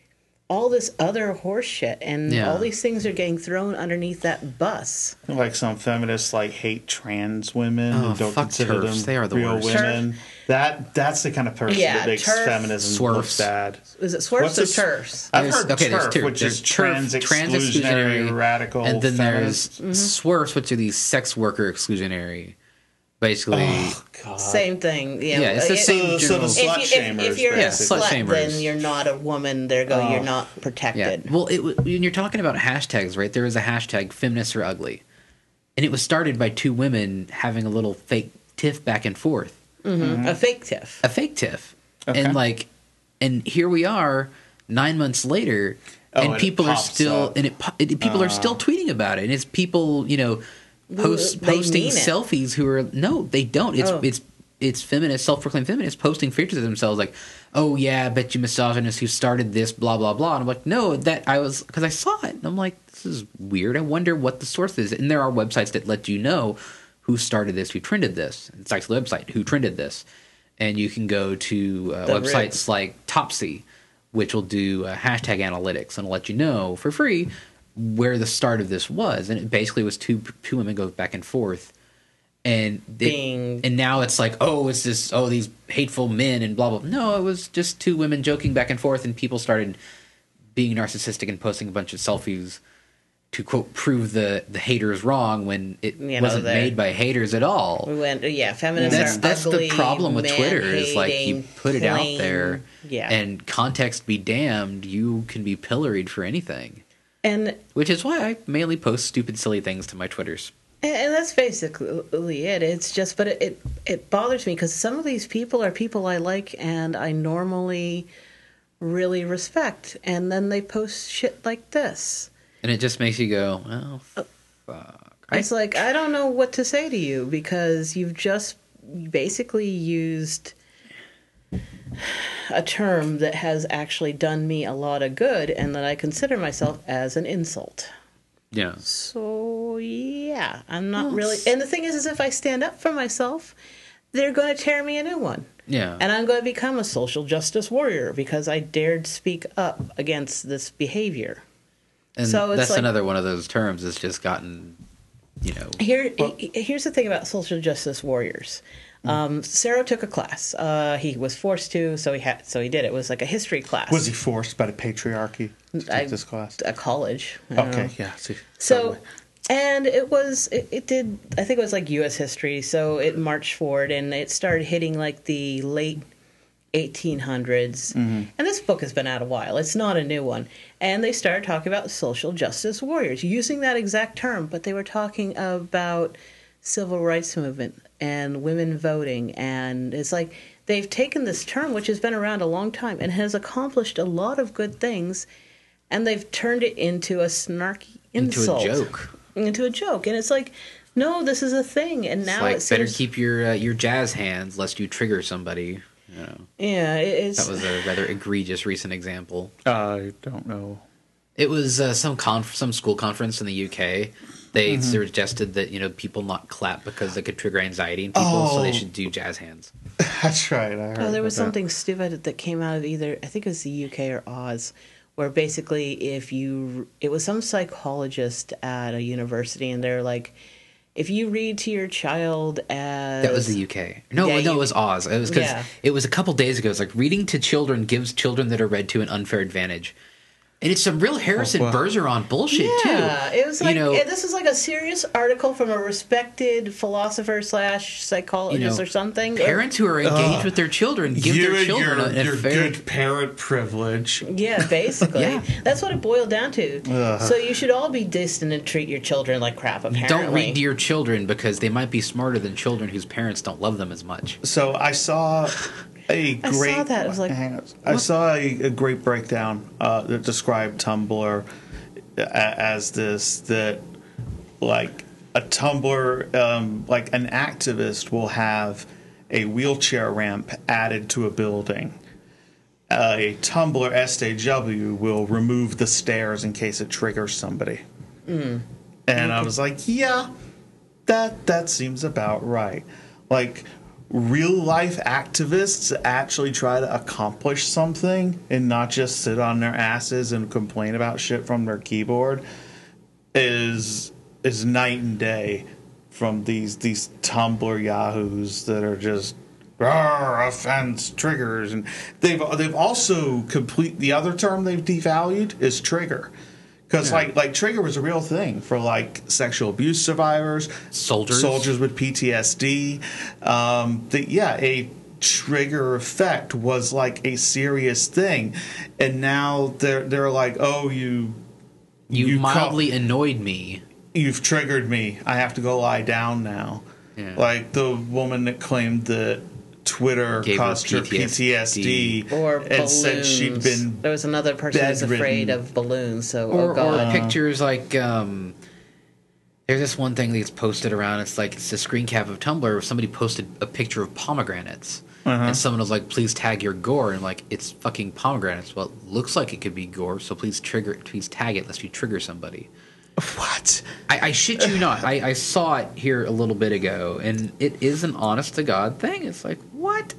all this other horse shit. And yeah. all these things are getting thrown underneath that bus. Like some feminists like hate trans women oh, and don't fuck consider TERFs. them They are the real worst. women. That that's the kind of person Yeah, that makes TERF. feminism Swerfs. look bad. Is it swerfs What's or this- turfs? I've There's- heard okay, there's TERF, two. which There's is trans TERF, trans exclusionary, exclusionary, radical, and then feminist. there's swerfs, which are these sex worker exclusionary. Basically, Oh God! Same thing. You know, yeah, it's the it- same So, so the general. If, you, slut if, shamers, if you're Yeah, a slut slut, shamers. then you're not a woman. There go, you're Oh. not Yeah. protected. Well, it, when you're talking about hashtags, right? There was a hashtag "feminists are ugly," and it was started by two women having a little fake tiff back and forth. Mm-hmm. A fake tiff. A fake tiff, Okay. and like, and here we are nine months later, Oh, and and it people are pops still up. and it, po- it people are still tweeting about it, and it's people, you know, post They posting mean it. selfies who are no, they don't. It's Oh. it's it's feminists, self-proclaimed feminists posting pictures of themselves like, oh yeah, I bet you misogynist who started this, blah blah blah. And I'm like, no, that I was because I saw it, and I'm like, this is weird. I wonder what the source is. And there are websites that let you know who started this, who trended this. It's actually the website who trended this, and you can go to uh, The websites like Topsy, which will do uh, hashtag analytics and let you know for free where the start of this was. And it basically was two two women go back and forth. And it, Being- and now it's like, oh, it's this, oh, these hateful men and blah blah. No, it was just two women joking back and forth, and people started being narcissistic and posting a bunch of selfies to quote prove the the haters wrong when it You know, wasn't they're- made by haters at all. We went, yeah, feminists That's are that's ugly, the problem with Twitter is like you man-hating, put it out plain- there, Yeah. and context be damned, you can be pilloried for anything. And Which is why I mainly post stupid, silly things to my Twitters. and that's basically it. It's just, but it it, it bothers me because some of these people are people I like and I normally really respect, and then they post shit like this. And it just makes you go, oh, fuck. I- It's like, I don't know what to say to you because you've just basically used a term that has actually done me a lot of good and that I consider myself as an insult. Yeah. So yeah, I'm not really. And the thing is, is if I stand up for myself, they're going to tear me a new one. Yeah. And I'm going to become a social justice warrior because I dared speak up against this behavior. And So it's that's like- another one of those terms that's just gotten, you know. Here, he- here's the thing about social justice warriors. Um, Sarah took a class. Uh, he was forced to, so he had, so he did. It was like a history class. Was he forced by the patriarchy to take I- this class? a college? I don't Okay, know. yeah. See, So, and it was, it, it did, I think it was like U S history, so it marched forward and it started hitting like the late eighteen hundreds. Mm-hmm. And this book has been out a while, it's not a new one. And they started talking about social justice warriors, using that exact term, but they were talking about civil rights movement and women voting. And it's like they've taken this term, which has been around a long time and has accomplished a lot of good things, and they've turned it into a snarky Into insult. a joke. Into a joke. And it's like, no, this is a thing. And It's now like it better seems, keep your uh, your jazz hands lest you trigger somebody. You know, yeah, it- it's that was a rather egregious recent example. I don't know. It was uh, some conf- some school conference in the U K. They Mm-hmm. suggested that you know people not clap because it could trigger anxiety in people, so they Oh. should do jazz hands. That's right. I heard Oh, there was about something stupid that came out of either, I think it was the U K or Oz, where basically if you, it was some psychologist at a university, and they're like, if you read to your child as That was the U K. No, Yeah, no, you- it was Oz. It was because Yeah. it was a couple days ago. It's like reading to children gives children that are read to an unfair advantage. And it's some real Harrison Oh, wow. Bergeron bullshit Yeah, too. it was like you know, eh, this is like a serious article from a respected philosopher slash psychologist You know, or something. parents who are engaged Ugh. with their children give you their and children your, a, a your fair. good parent privilege. Yeah, basically. Yeah. That's what it boiled down to. Ugh. So you should all be distant and treat your children like crap, apparently. Don't read to your children because they might be smarter than children whose parents don't love them as much. So I saw a I great. saw that. I was like, hang on. I saw a, a great breakdown uh, that described Tumblr a- as this that like a Tumblr um, like an activist will have a wheelchair ramp added to a building. A Tumblr S A W will remove the stairs in case it triggers somebody. And I was like, yeah, that that seems about right. Like real life activists actually try to accomplish something and not just sit on their asses and complain about shit from their keyboard is is night and day from these these Tumblr yahoos that are just "Rawr, offense triggers." And they've they've also complete the other term they've devalued is trigger. Because Yeah. like like trigger was a real thing for like sexual abuse survivors, Soldiers. soldiers with P T S D. Um, the, yeah, a trigger effect was like a serious thing, and now they're they're like, oh, you You, You call- mildly annoyed me. you've triggered me. I have to go lie down now. Yeah. Like the woman that claimed that Twitter Gave her caused her P T S D. P T S D or and balloons. said she'd been There was another person who's bedridden. afraid of balloons. So, Or, oh god. or pictures like um, there's this one thing that gets posted around. It's like it's a screen cap of Tumblr where somebody posted a picture of pomegranates, Uh-huh. and someone was like, "Please tag your gore," and like it's fucking pomegranates. Well, it looks like it could be gore, so please trigger, please tag it lest you trigger somebody. what? I, I shit you not. I, I saw it here a little bit ago, and it is an honest to God thing. It's like, what?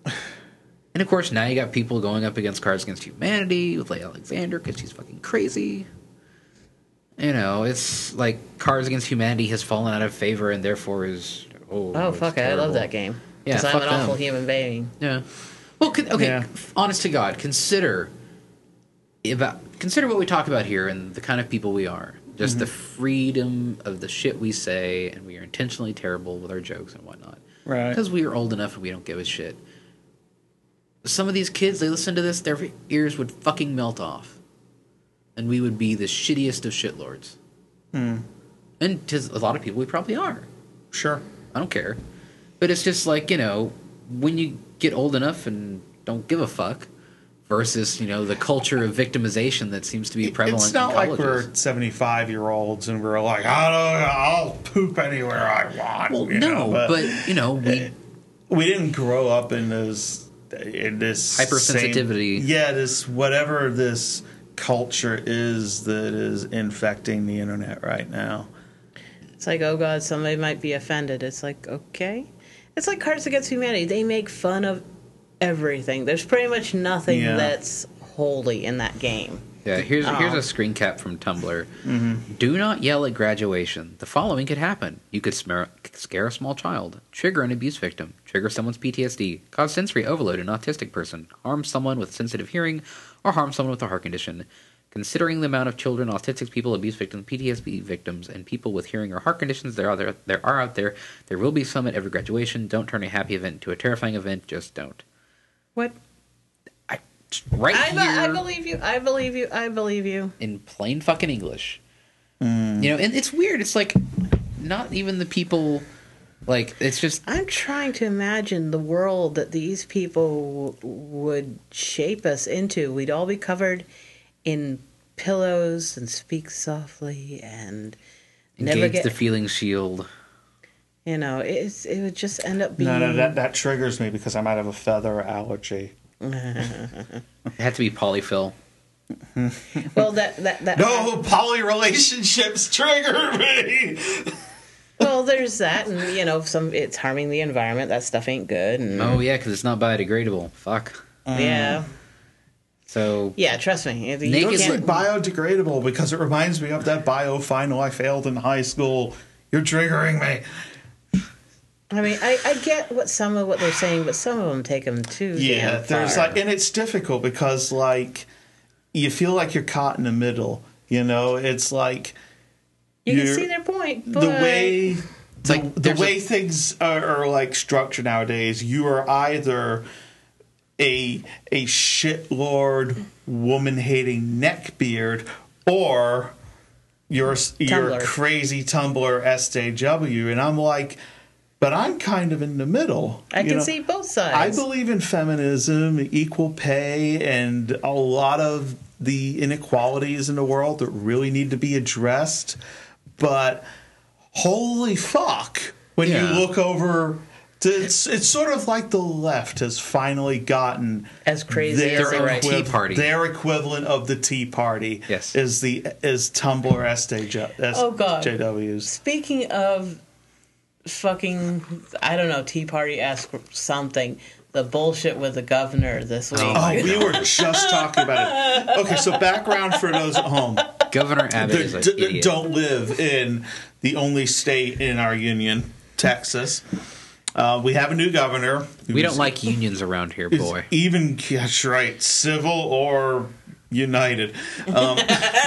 And of course, now you got people going up against Cards Against Humanity with Leigh Alexander because she's fucking crazy. You know, it's like Cards Against Humanity has fallen out of favor and therefore is. Oh, Oh it's fuck it! I terrible. love that game. Yeah, Because I'm fuck an them. awful human being. Yeah. Well, con- okay. Yeah. Honest to God, consider about consider what we talk about here and the kind of people we are. Just the freedom of the shit we say, and we are intentionally terrible with our jokes and whatnot. Right. Because we are old enough and we don't give a shit. Some of these kids, they listen to this, their ears would fucking melt off, and we would be the shittiest of shitlords. Hmm. And to a lot of people, we probably are. Sure. I don't care. But it's just like, you know, when you get old enough and don't give a fuck versus, you know, the culture of victimization that seems to be prevalent It's not in like colleges. we're seventy-five year olds and we're like, I don't, I'll poop anywhere I want. Well, you no, know, but, you know, we... we didn't grow up in this in this Hypersensitivity. same- yeah, this whatever this culture is that is infecting the internet right now. It's like, oh God, somebody might be offended. It's like, okay. It's like Cards Against Humanity. They make fun of everything. There's pretty much nothing Yeah. that's holy in that game. Yeah, here's Oh. here's a screen cap from Tumblr. Mm-hmm. Do not yell at graduation. The following could happen. You could smear, scare a small child, trigger an abuse victim, trigger someone's P T S D, cause sensory overload in an autistic person, harm someone with sensitive hearing, or harm someone with a heart condition. Considering the amount of children, autistic people, abuse victims, P T S D victims, and people with hearing or heart conditions there are there, there are out there, there will be some at every graduation. Don't turn a happy event into a terrifying event. Just don't. What? I right I, be- here I believe you. I believe you. I believe you. in plain fucking English. You know, and it's weird. It's like not even the people. Like it's just I'm trying to imagine the world that these people w- would shape us into. We'd all be covered in pillows and speak softly and never engage get. the feeling shield. You know, it's it would just end up being. No, no, that, that triggers me because I might have a feather allergy. It had to be polyfill. Well, that that that. No, poly relationships trigger me. Well, there's that, and you know, some it's harming the environment. That stuff ain't good. And, Oh yeah, because it's not biodegradable. Fuck. yeah, So yeah. Trust me, if you Naked It's can't- like biodegradable because it reminds me of that bio final I failed in high school. You're triggering me. I mean, I, I get what some of what they're saying, but some of them take them too. Yeah, damn there's far. like, and it's difficult because like you feel like you're caught in the middle. You know, it's like you can you're- see their point, but the way the, like the there's way a- things are, are like structured nowadays. You are either a a shitlord, woman hating neckbeard, or you're you're a Tumblr. crazy Tumblr S J W, and I'm like. But I'm kind of in the middle. I you can know? see both I sides. believe in feminism, equal pay, and a lot of the inequalities in the world that really need to be addressed. But holy fuck, when Yeah. you look over, to, it's it's sort of like the left has finally gotten As crazy their as the right. Tea Party. Their equivalent of the Tea Party Yes. is the is Tumblr S J W. Oh, God. J Ws. Speaking of fucking, I don't know, Tea Party esque something. The bullshit with the governor this week. Oh, we were just talking about it. Okay, so background for those at home Governor Abbott is an that d- idiot. don't live in the only state in our union, Texas. Uh, we have a new governor. We don't who's- like unions around here, is boy. Even, that's right, civil or united. Um,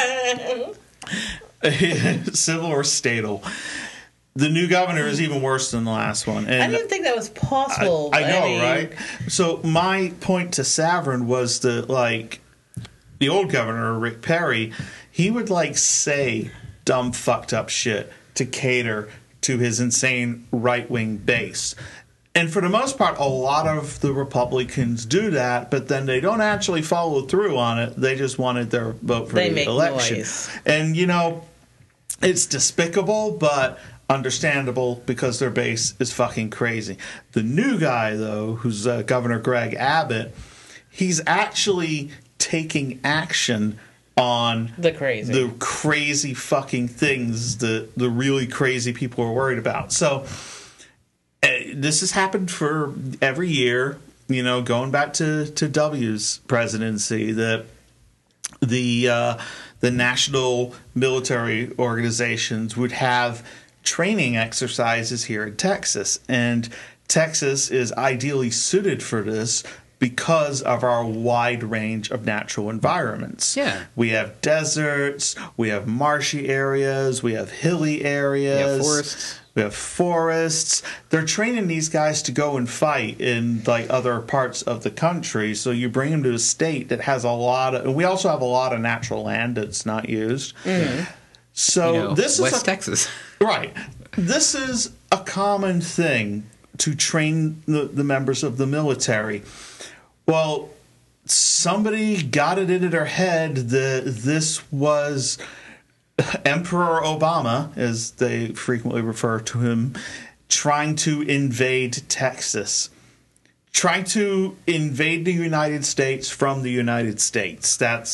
civil or statal. The new governor is even worse than the last one. And I didn't think that was possible. I, I know, mean, right? So my point to Savern was that, like, the old governor, Rick Perry, he would, like, say dumb, fucked up shit to cater to his insane right-wing base. And for the most part, a lot of the Republicans do that, but then they don't actually follow through on it. They just wanted their vote for They the make election. noise. And, you know, it's despicable, but understandable because their base is fucking crazy. The new guy, though, who's uh, Governor Greg Abbott, he's actually taking action on The crazy. the crazy fucking things that the really crazy people are worried about. So uh, this has happened for every year, you know, going back to, to W's presidency, that the uh, the national military organizations would have training exercises here in Texas. And Texas is ideally suited for this because of our wide range of natural environments. Yeah. We have deserts, we have marshy areas, we have hilly areas. Yeah, forests. We have forests. They're training these guys to go and fight in like other parts of the country. So you bring them to a state that has a lot of, and we also have a lot of natural land that's not used. So You know, this is West a, Texas. right. This is a common thing to train the, the members of the military. Well, somebody got it into their head that this was Emperor Obama, as they frequently refer to him, trying to invade Texas. Trying to invade the United States from the United States. That's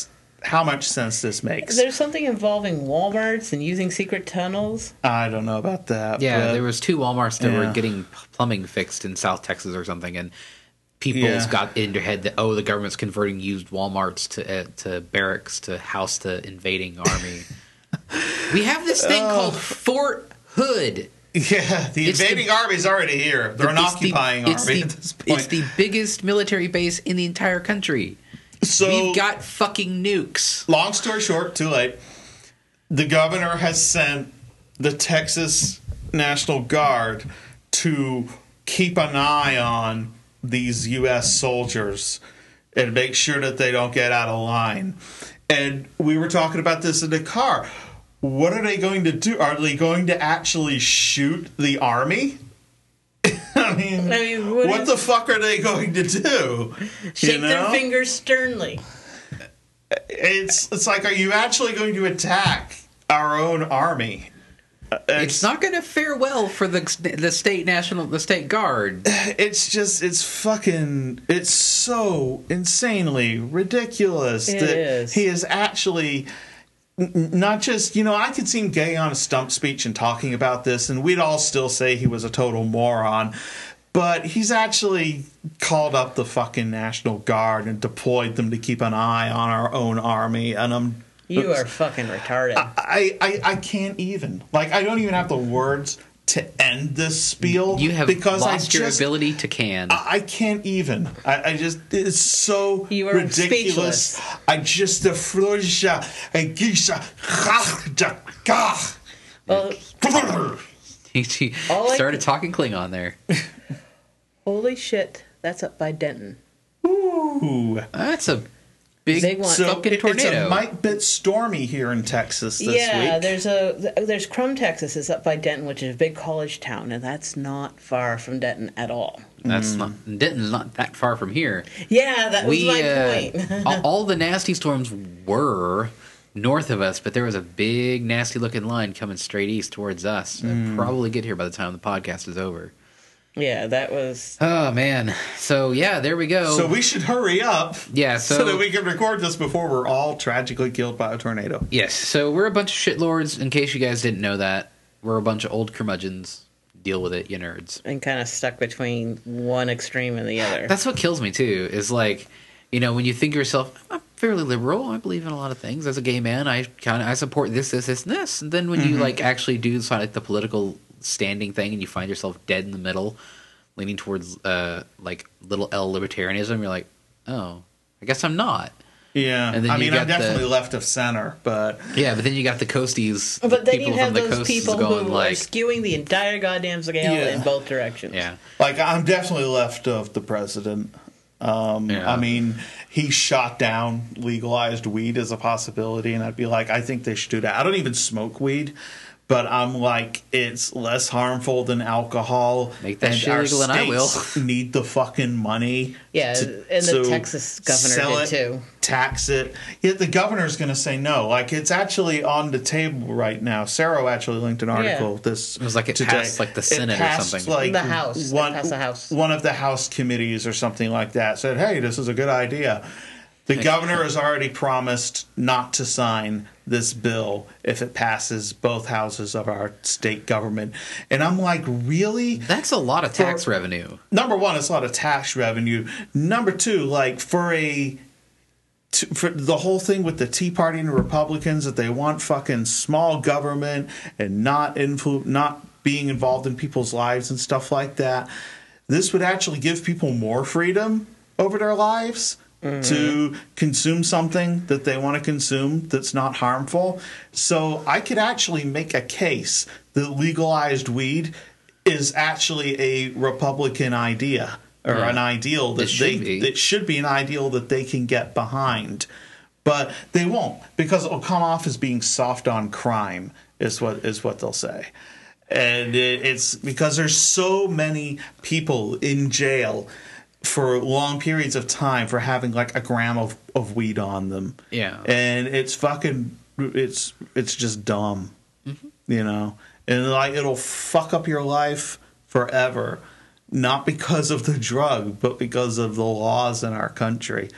how much sense this makes. There's something involving Walmarts and using secret tunnels. I don't know about that. Yeah, but, there was two Walmarts that Yeah. were getting plumbing fixed in South Texas or something, and people's Yeah. got in their head that, oh, the government's converting used Walmarts to uh, to barracks to house the invading army. We have this thing Oh. called Fort Hood. Yeah, the It's the- invading army's already here. They're an It's the- occupying it's army the, at this point. It's the biggest military base in the entire country. so, We've got fucking nukes. long story short, too late. The governor has sent the Texas National Guard to keep an eye on these U S soldiers and make sure that they don't get out of line. And we were talking about this in the car. What are they going to do? Are they going to actually shoot the army? I mean, I mean, what what is- the fuck are they going to do? Shake You know? their fingers sternly. It's it's like, are you actually going to attack our own army? Uh, It's not going to fare well for the the state national the state guard. It's just it's fucking it's so insanely ridiculous It that is. he is actually n- n- not just, you know, I could see him getting on a stump speech and talking about this, and we'd all still say he was a total moron. But he's actually called up the fucking National Guard and deployed them to keep an eye on our own army, and I'm You are fucking retarded. I, I, I can't even. Like, I don't even have the words to end this spiel. You have because lost I your just, ability to can. I, I can't even. I, I just, it's so You are ridiculous. speechless. I just, the Frusha, and Gisha, well, he he All I started could- talking Klingon there. holy shit, that's up by Denton. Ooh. That's a big, Big one. So fucking it- it's tornado. a mite bit stormy here in Texas this yeah, week. there's a there's Crum, Texas, is up by Denton, which is a big college town, and that's not far from Denton at all. That's not Denton's not that far from here. Yeah, that was we my uh, point. all, all the nasty storms were north of us, but there was a big nasty looking line coming straight east towards us. It'll probably get here by the time the podcast is over. Yeah, that was. Oh man. So yeah, there we go. So we should hurry up yeah, so, so that we can record this before we're all tragically killed by a tornado. yes, so we're a bunch of shitlords. In case you guys didn't know that, we're a bunch of old curmudgeons. Deal with it, you nerds. And kind of stuck between one extreme and the other. That's what kills me too. Is like, you know, when you think of yourself, I'm fairly liberal. I believe in a lot of things. As a gay man, I kind of I support this, this, this, and this. And then when you like actually do sort of like the political standing thing, and you find yourself dead in the middle, leaning towards uh like little L libertarianism, you're like, oh, I guess I'm not. Yeah, And then I you mean, got I'm the- definitely left of center, but Yeah, but then you got the coasties. But then people you have from the those coasts people going who like, are skewing the entire goddamn scale Yeah. in both directions. yeah, like I'm definitely left of the president. Um, Yeah. I mean, he shot down legalized weed as a possibility, and I'd be like, I think they should do that. I don't even smoke weed, but I'm like, it's less harmful than alcohol. Make that and shit our legal and I will. states need the fucking money. Yeah, to- and the to Texas governor sell did it, too. Tax it. Yet the governor's going to say no. Like, it's actually on the table right now. Sarah actually linked an article. Yeah. This It was like it today. passed, like, the It Senate or passed, something. Like The House. It One, passed the House. one of the House committees or something like that said, "Hey, this is a good idea." The governor has already promised not to sign this bill if it passes both houses of our state government. And I'm like, really? that's a lot of tax For- revenue. Number one, it's a lot of tax revenue. Number two, like for a to, for the whole thing with the Tea Party and the Republicans that they want fucking small government and not influ- not being involved in people's lives and stuff like that. This would actually give people more freedom over their lives. To consume something that they want to consume that's not harmful. So I could actually make a case that legalized weed is actually a Republican idea or Yeah. an ideal that It should they be. that should be an ideal that they can get behind. But they won't, because it'll come off as being soft on crime is what is what they'll say. And it, it's because there's so many people in jail for long periods of time for having like a gram of, of weed on them. Yeah. And it's fucking it's it's just dumb. Mm-hmm. You know? And like it'll fuck up your life forever. Not because of the drug, but because of the laws in our country.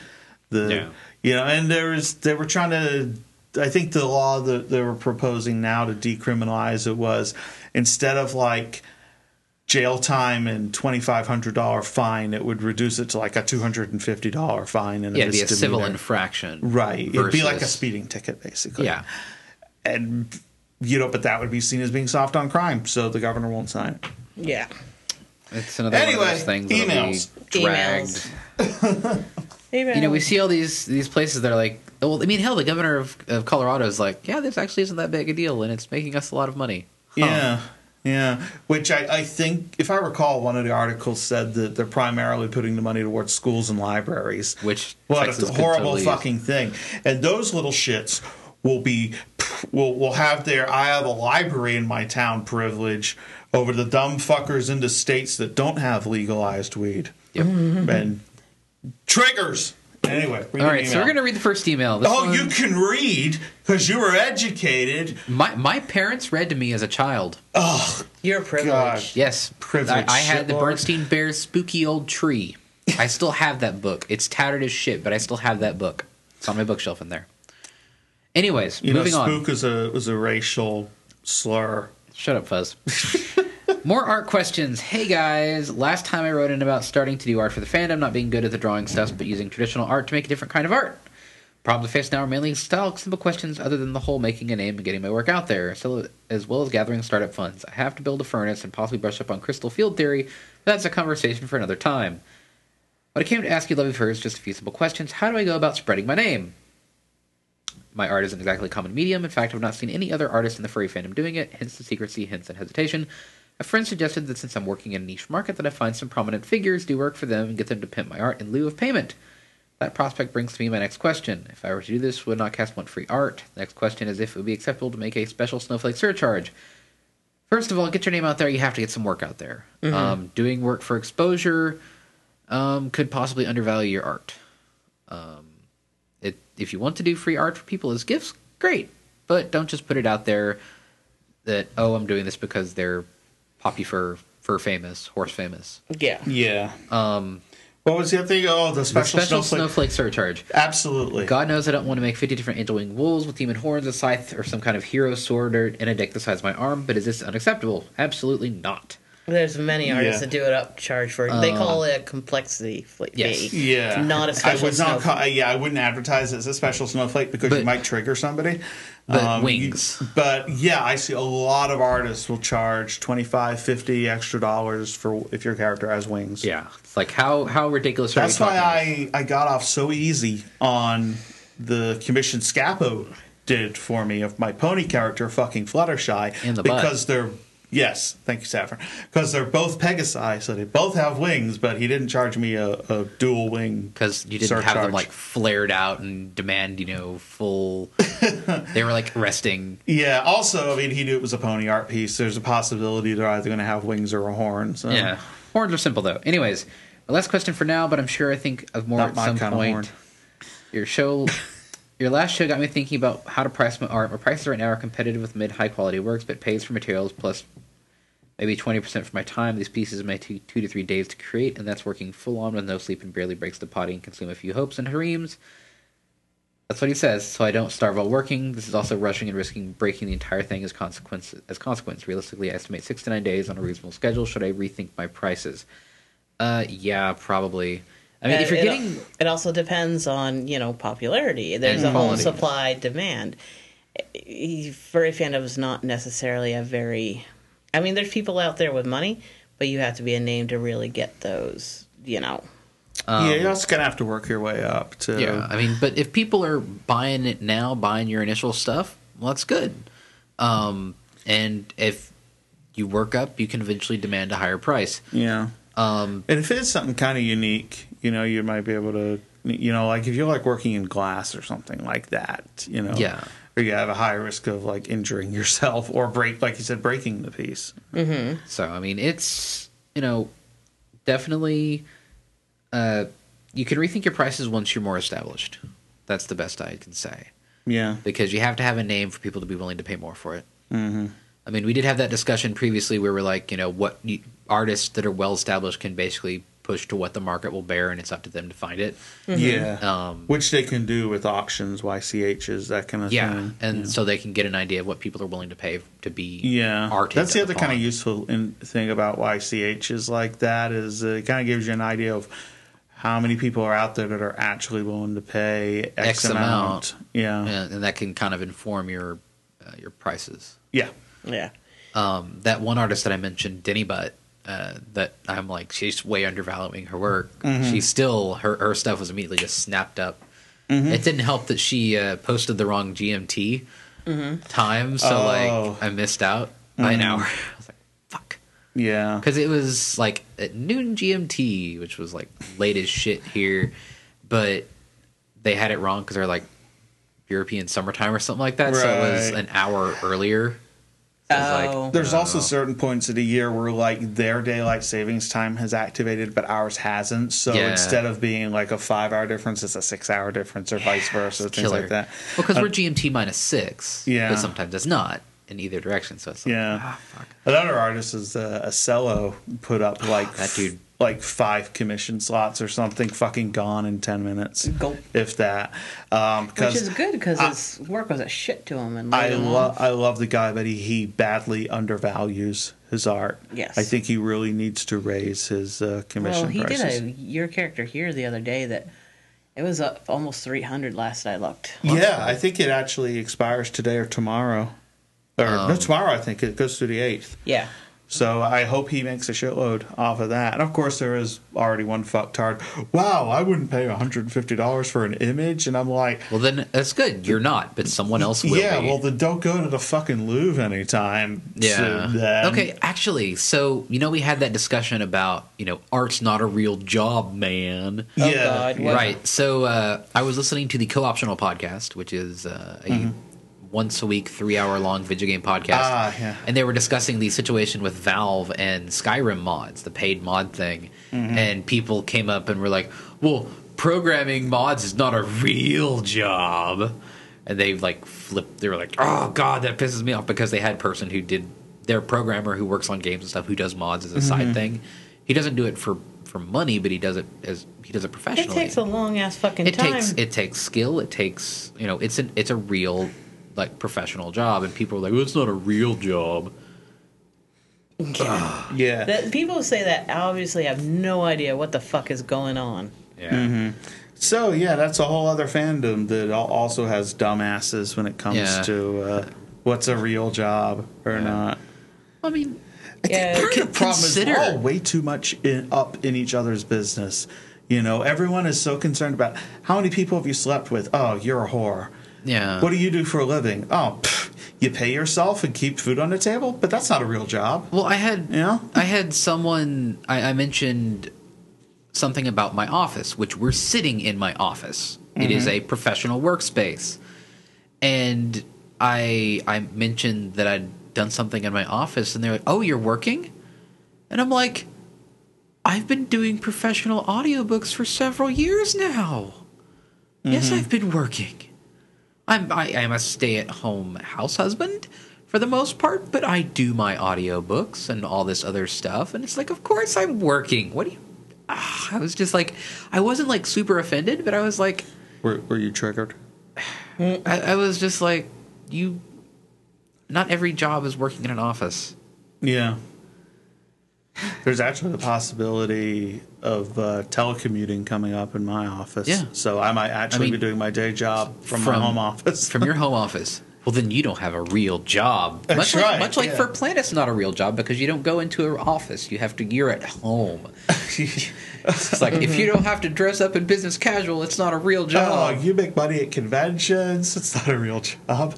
The Yeah. you know, and there was they were trying to. I think the law that they were proposing now to decriminalize it was instead of like jail time and twenty-five hundred dollars fine, it would reduce it to like a two hundred fifty dollars fine and Yeah, a it'd be a misdemeanor. civil infraction. Right. It'd be like a versus- speeding ticket, basically. Yeah. And, you know, but that would be seen as being soft on crime, so the governor won't sign it. Yeah. It's another one Anyway, of those things that'll emails. be dragged. Emails. You know, we see all these these places that are like, well, I mean, hell, the governor of, of Colorado is like, yeah, this actually isn't that big a deal, and it's making us a lot of money. Huh. Yeah. Yeah. Which I, I think, if I recall, one of the articles said that they're primarily putting the money towards schools and libraries. Which What Texas a could horrible totally use. fucking thing. And those little shits will be will will have their I have a library in my town privilege over the dumb fuckers in the states that don't have legalized weed. Yep. And triggers. Anyway, read All an right, so email. we're gonna read the first email. This Oh, one- you can read because you were educated. my my parents read to me as a child. Oh, You're privileged. God. Yes, Privileged I, I had the shitlord. Bernstein Bears spooky old tree. I still have that book. It's tattered as shit, but I still have that book. It's on my bookshelf in there. Anyways, You know, moving on. spook is a was a racial slur. Shut up, Fuzz. More art questions. Hey guys, last time I wrote in about starting to do art for the fandom, not being good at the drawing stuff, but using traditional art to make a different kind of art. Problems I face now are mainly style, simple questions other than the whole making a name and getting my work out there, so, as well as gathering startup funds. I have to build a furnace and possibly brush up on crystal field theory, but that's a conversation for another time. What I came to ask you, Lovey Fur, is just a few simple questions. How do I go about spreading my name? My art isn't exactly a common medium. In fact, I've not seen any other artists in the furry fandom doing it, hence the secrecy, hence the hesitation. A friend suggested that since I'm working in a niche market, that I find some prominent figures, do work for them, and get them to pimp my art in lieu of payment. That prospect brings to me my next question. If I were to do this, would not cast want free art? The next question is if it would be acceptable to make a special snowflake surcharge. First of all, get your name out there. You have to get some work out there. Mm-hmm. Um, doing work for exposure um, could possibly undervalue your art. Um, it, if you want to do free art for people as gifts, great. But don't just put it out there that, oh, I'm doing this because they're poppy fur, fur famous, horse famous. Yeah. Yeah. Um, What was the other thing? Oh, the the special, special snowflake. snowflake surcharge. Absolutely. God knows I don't want to make fifty different angel-winged wolves with demon horns, a scythe, or some kind of hero sword or, and a dick the size of my arm, but is this unacceptable? Absolutely not. There's many artists Yeah. that do it up charge for. they call it a complexity fl- yes. fee. Yeah. Not a I special would not snowflake. call, yeah, I wouldn't advertise it as a special snowflake because But- you might trigger somebody. But you- wings. but yeah, I see a lot of artists will charge twenty-five, fifty extra dollars for if your character has wings. Yeah. It's like, how, how ridiculous are That's we why talking? I, I got off so easy on the commission Scapo did for me of my pony character fucking Fluttershy. In the butt. because they're yes, thank you, Saffron. Because they're both Pegasi, so they both have wings, but he didn't charge me a, a dual wing Because you didn't have them, surcharge. like, flared out and demand, you know, full... they were, like, resting. Yeah, also, I mean, he knew it was a pony art piece. There's a possibility they're either going to have wings or a horn. So. Yeah. Horns are simple, though. Anyways, the last question for now, but I'm sure I think of more Not at my some kind of point. horn. Your show... Your last show got me thinking about how to price my art. My prices right now are competitive with mid-high quality works, but pays for materials plus maybe twenty percent for my time. These pieces may take two to three days to create, and that's working full on with no sleep and barely breaks the potty and consume a few hopes and harems. That's what he says, so I don't starve while working. This is also rushing and risking breaking the entire thing as consequence. As consequence, realistically, I estimate six to nine days on a reasonable schedule. Should I rethink my prices? Uh, yeah, probably. I mean, And if you're it, getting... it also depends on, you know, popularity. There's And a whole quality. supply demand. E- Furry fandom is not necessarily a very. I mean, there's people out there with money, but you have to be a name to really get those. You know. Um, yeah, you're also going to have to work your way up to. Yeah, I mean, but if people are buying it now, buying your initial stuff, well, that's good. Um, and if you work up, you can eventually demand a higher price. Yeah. Um, And if it is something kind of unique, you know, you might be able to, you know, like if you're like working in glass or something like that, you know, Yeah. or you have a high risk of like injuring yourself or break, like you said, breaking the piece. Mm-hmm. so, I mean, it's, you know, definitely, uh, you can rethink your prices once you're more established. That's the best I can say. Yeah. Because you have to have a name for people to be willing to pay more for it. Mm-hmm. I mean, we did have that discussion previously where we're like, you know, what you, artists that are well established can basically push to what the market will bear, and it's up to them to find it. Yeah. Um, Which they can do with auctions, Y C Hs, that kind of Yeah, thing. and yeah. so they can get an idea of what people are willing to pay to be Yeah, arted. that's the at other kind of pond. useful in, thing about Y C Hs like that is uh, it kind of gives you an idea of how many people are out there that are actually willing to pay X, X amount. amount. Yeah, yeah. and, and that can kind of inform your uh, your prices. Yeah. Um, that one artist that I mentioned, Denny Butt, uh, that I'm like, she's way undervaluing her work. Mm-hmm. She's still her her stuff was immediately just snapped up. Mm-hmm. It didn't help that she uh, posted the wrong G M T time, so Oh. like I missed out by an Mhm. hour. I was like, fuck. yeah. Because it was like at noon G M T, which was like late as shit here, but they had it wrong because they're like European summertime or something like that. So it was Right. an hour earlier. So it was Oh. like, There's oh. also certain points of the year where like their daylight savings time has activated, but ours hasn't. So Yeah. instead of being like a five hour difference, it's a six hour difference, or vice versa, things killer. like that. Well, because Uh, we're G M T minus six, Yeah. but sometimes it's not in either direction. So it's like, Yeah. ah, fuck. Another artist is uh, Acello put up like That dude. like five commission slots or something, fucking gone in ten minutes, Gulp. if that. Um, Which because is good because I- his work was a shit to him. And I laid him love off. I love the guy, but he, he badly undervalues his art. Yes. I think he really needs to raise his uh, commission Well, he prices. did a your character here the other day that it was up almost three hundred last I looked. Yeah, I think it actually expires today or tomorrow. Or no, Um, tomorrow I think it goes through the eighth. Yeah. So I hope he makes a shitload off of that. And of course, there is already one fucktard. Wow, I wouldn't pay one hundred fifty dollars for an image. And I'm like, Well, then that's good. You're not, but someone else will yeah, be. well, then don't go to the fucking Louvre anytime. Yeah. soon, then. Okay, actually, so you know we had that discussion about, you know, art's not a real job, man. Oh, Yeah. God, yeah. what- Right. So uh, I was listening to the Co-optional podcast, which is uh, a once a week, three hour long video game podcast. Ah, yeah. And they were discussing the situation with Valve and Skyrim mods, the paid mod thing. And people came up and were like, well, programming mods is not a real job. And they like flipped, they were like, oh God, that pisses me off, because they had a person who did, their programmer who works on games and stuff, who does mods as a side thing. He doesn't do it for, for money, but he does it as, he does it It professionally. takes a long ass fucking it time. takes it takes skill. It takes, you know, it's an it's a real like professional job, and people are like, well, it's not a real job. Yeah. That people who say that obviously have no idea what the fuck is going on. Yeah. So yeah, that's a whole other fandom that al- also has dumbasses when it comes Yeah. to uh, what's a real job or not. I mean, I think Yeah, part of the problem consider- is we're all way too much in, up in each other's business. You know, everyone is so concerned about how many people have you slept with. Oh, you're a whore. yeah. What do you do for a living? Oh, pff, you pay yourself and keep food on the table, but that's not a real job. Well, I had You know? I had someone I, I mentioned something about my office, which we're sitting in my office. It is a professional workspace, and I I mentioned that I'd done something in my office, and they're like, "Oh, you're working?" And I'm like, "I've been doing professional audiobooks for several years now. Yes, I've been working. I'm I am a stay-at-home house husband for the most part, but I do my audiobooks and all this other stuff, and it's like, of course I'm working. What do you?" Ah, I was just like, I wasn't like super offended, but I was like, Were, were you triggered? I, I was just like, you. Not every job is working in an office. Yeah. There's actually the possibility of uh, telecommuting coming up in my office. Yeah. So I might actually I mean, be doing my day job from, from- my home office. From your home office. Well, then you don't have a real job. That's much like, right, much like yeah. for Planet's not a real job, because you don't go into an office. You have to. You're at home. It's like, if you don't have to dress up in business casual, it's not a real Oh, job. you make money at conventions. It's not a real job.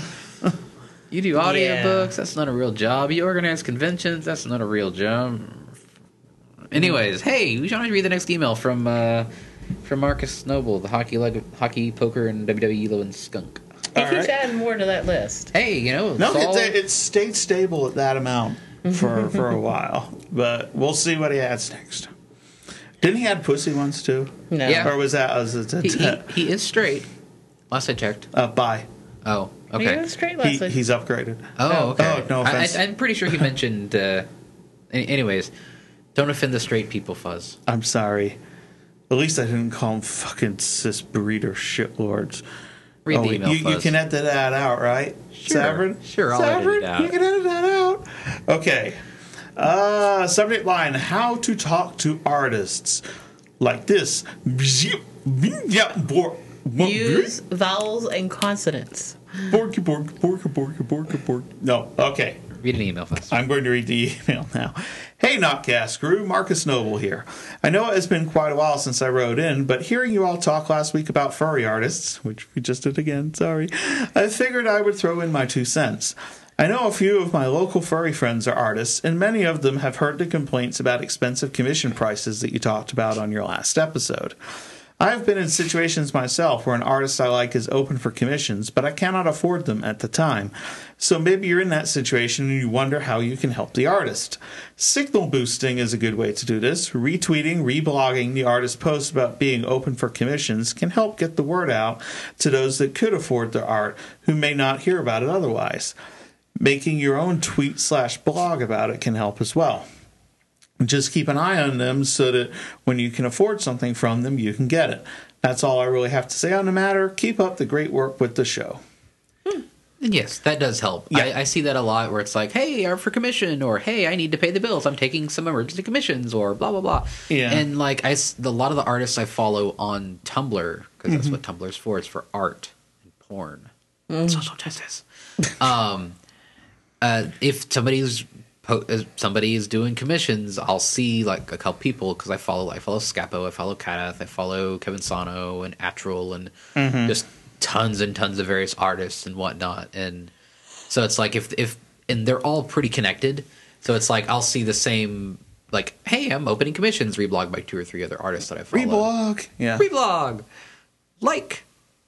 You do audiobooks. That's not a real job. You organize conventions. That's not a real job. Anyways, hey, we should read the next email from uh, from Marcus Noble, the hockey leg, hockey, poker, and W W E low and skunk. He All keeps right. adding more to that list. Hey, you know, No, it's all- it, it stayed stable at that amount for for a while, but we'll see what he adds next. Didn't he add pussy once too? No. Yeah. Or was that was it? he, he, he is straight. Last I checked. uh, bye. Oh, He okay. was straight He, last week. he's upgraded. Oh, okay. Oh, no I, offense. I, I'm pretty sure he mentioned. Uh, any- anyways, Don't offend the straight people, Fuzz. I'm sorry. At least I didn't call them fucking cis breeder shitlords. Read oh, the email, you, Fuzz. you can edit that out, right? Sure. Savrin? Sure, I'll Savrin? edit it out. You can edit that out. Okay. Uh, subject line, how to talk to artists. Like this. Use vowels and consonants. Borky, borky, borky, borky, borky, borky. No, okay. Read an email, Fuzz. I'm going to read the email now. Hey, Notcast crew, Marcus Noble here. I know it has been quite a while since I wrote in, but hearing you all talk last week about furry artists, which we just did again, sorry, I figured I would throw in my two cents. I know a few of my local furry friends are artists, and many of them have heard the complaints about expensive commission prices that you talked about on your last episode. I have been in situations myself where an artist I like is open for commissions, but I cannot afford them at the time. So maybe you're in that situation and you wonder how you can help the artist. Signal boosting is a good way to do this. Retweeting, reblogging the artist's post about being open for commissions can help get the word out to those that could afford their art who may not hear about it otherwise. Making your own tweet slash blog about it can help as well. Just keep an eye on them so that when you can afford something from them, you can get it. That's all I really have to say on the matter. Keep up the great work with the show. Hmm. And yes, that does help. Yeah. I, I see that a lot where it's like, hey, art for commission, or hey, I need to pay the bills. I'm taking some emergency commissions, or blah, blah, blah. Yeah. And like, I, a lot of the artists I follow on Tumblr, because that's Mm-hmm. what Tumblr's for, it's for art and porn. Mm. Social justice. um, uh, if somebody's po- somebody is doing commissions, I'll see like a couple people, because I follow I follow Scapo, I follow Kadath, I follow Kevin Sano and Atril, and Mm-hmm. just tons and tons of various artists and whatnot. And so it's like if if and they're all pretty connected, so it's like I'll see the same, like, hey, I'm opening commissions, reblogged by two or three other artists that I follow. Reblog. Yeah. Reblog. Like.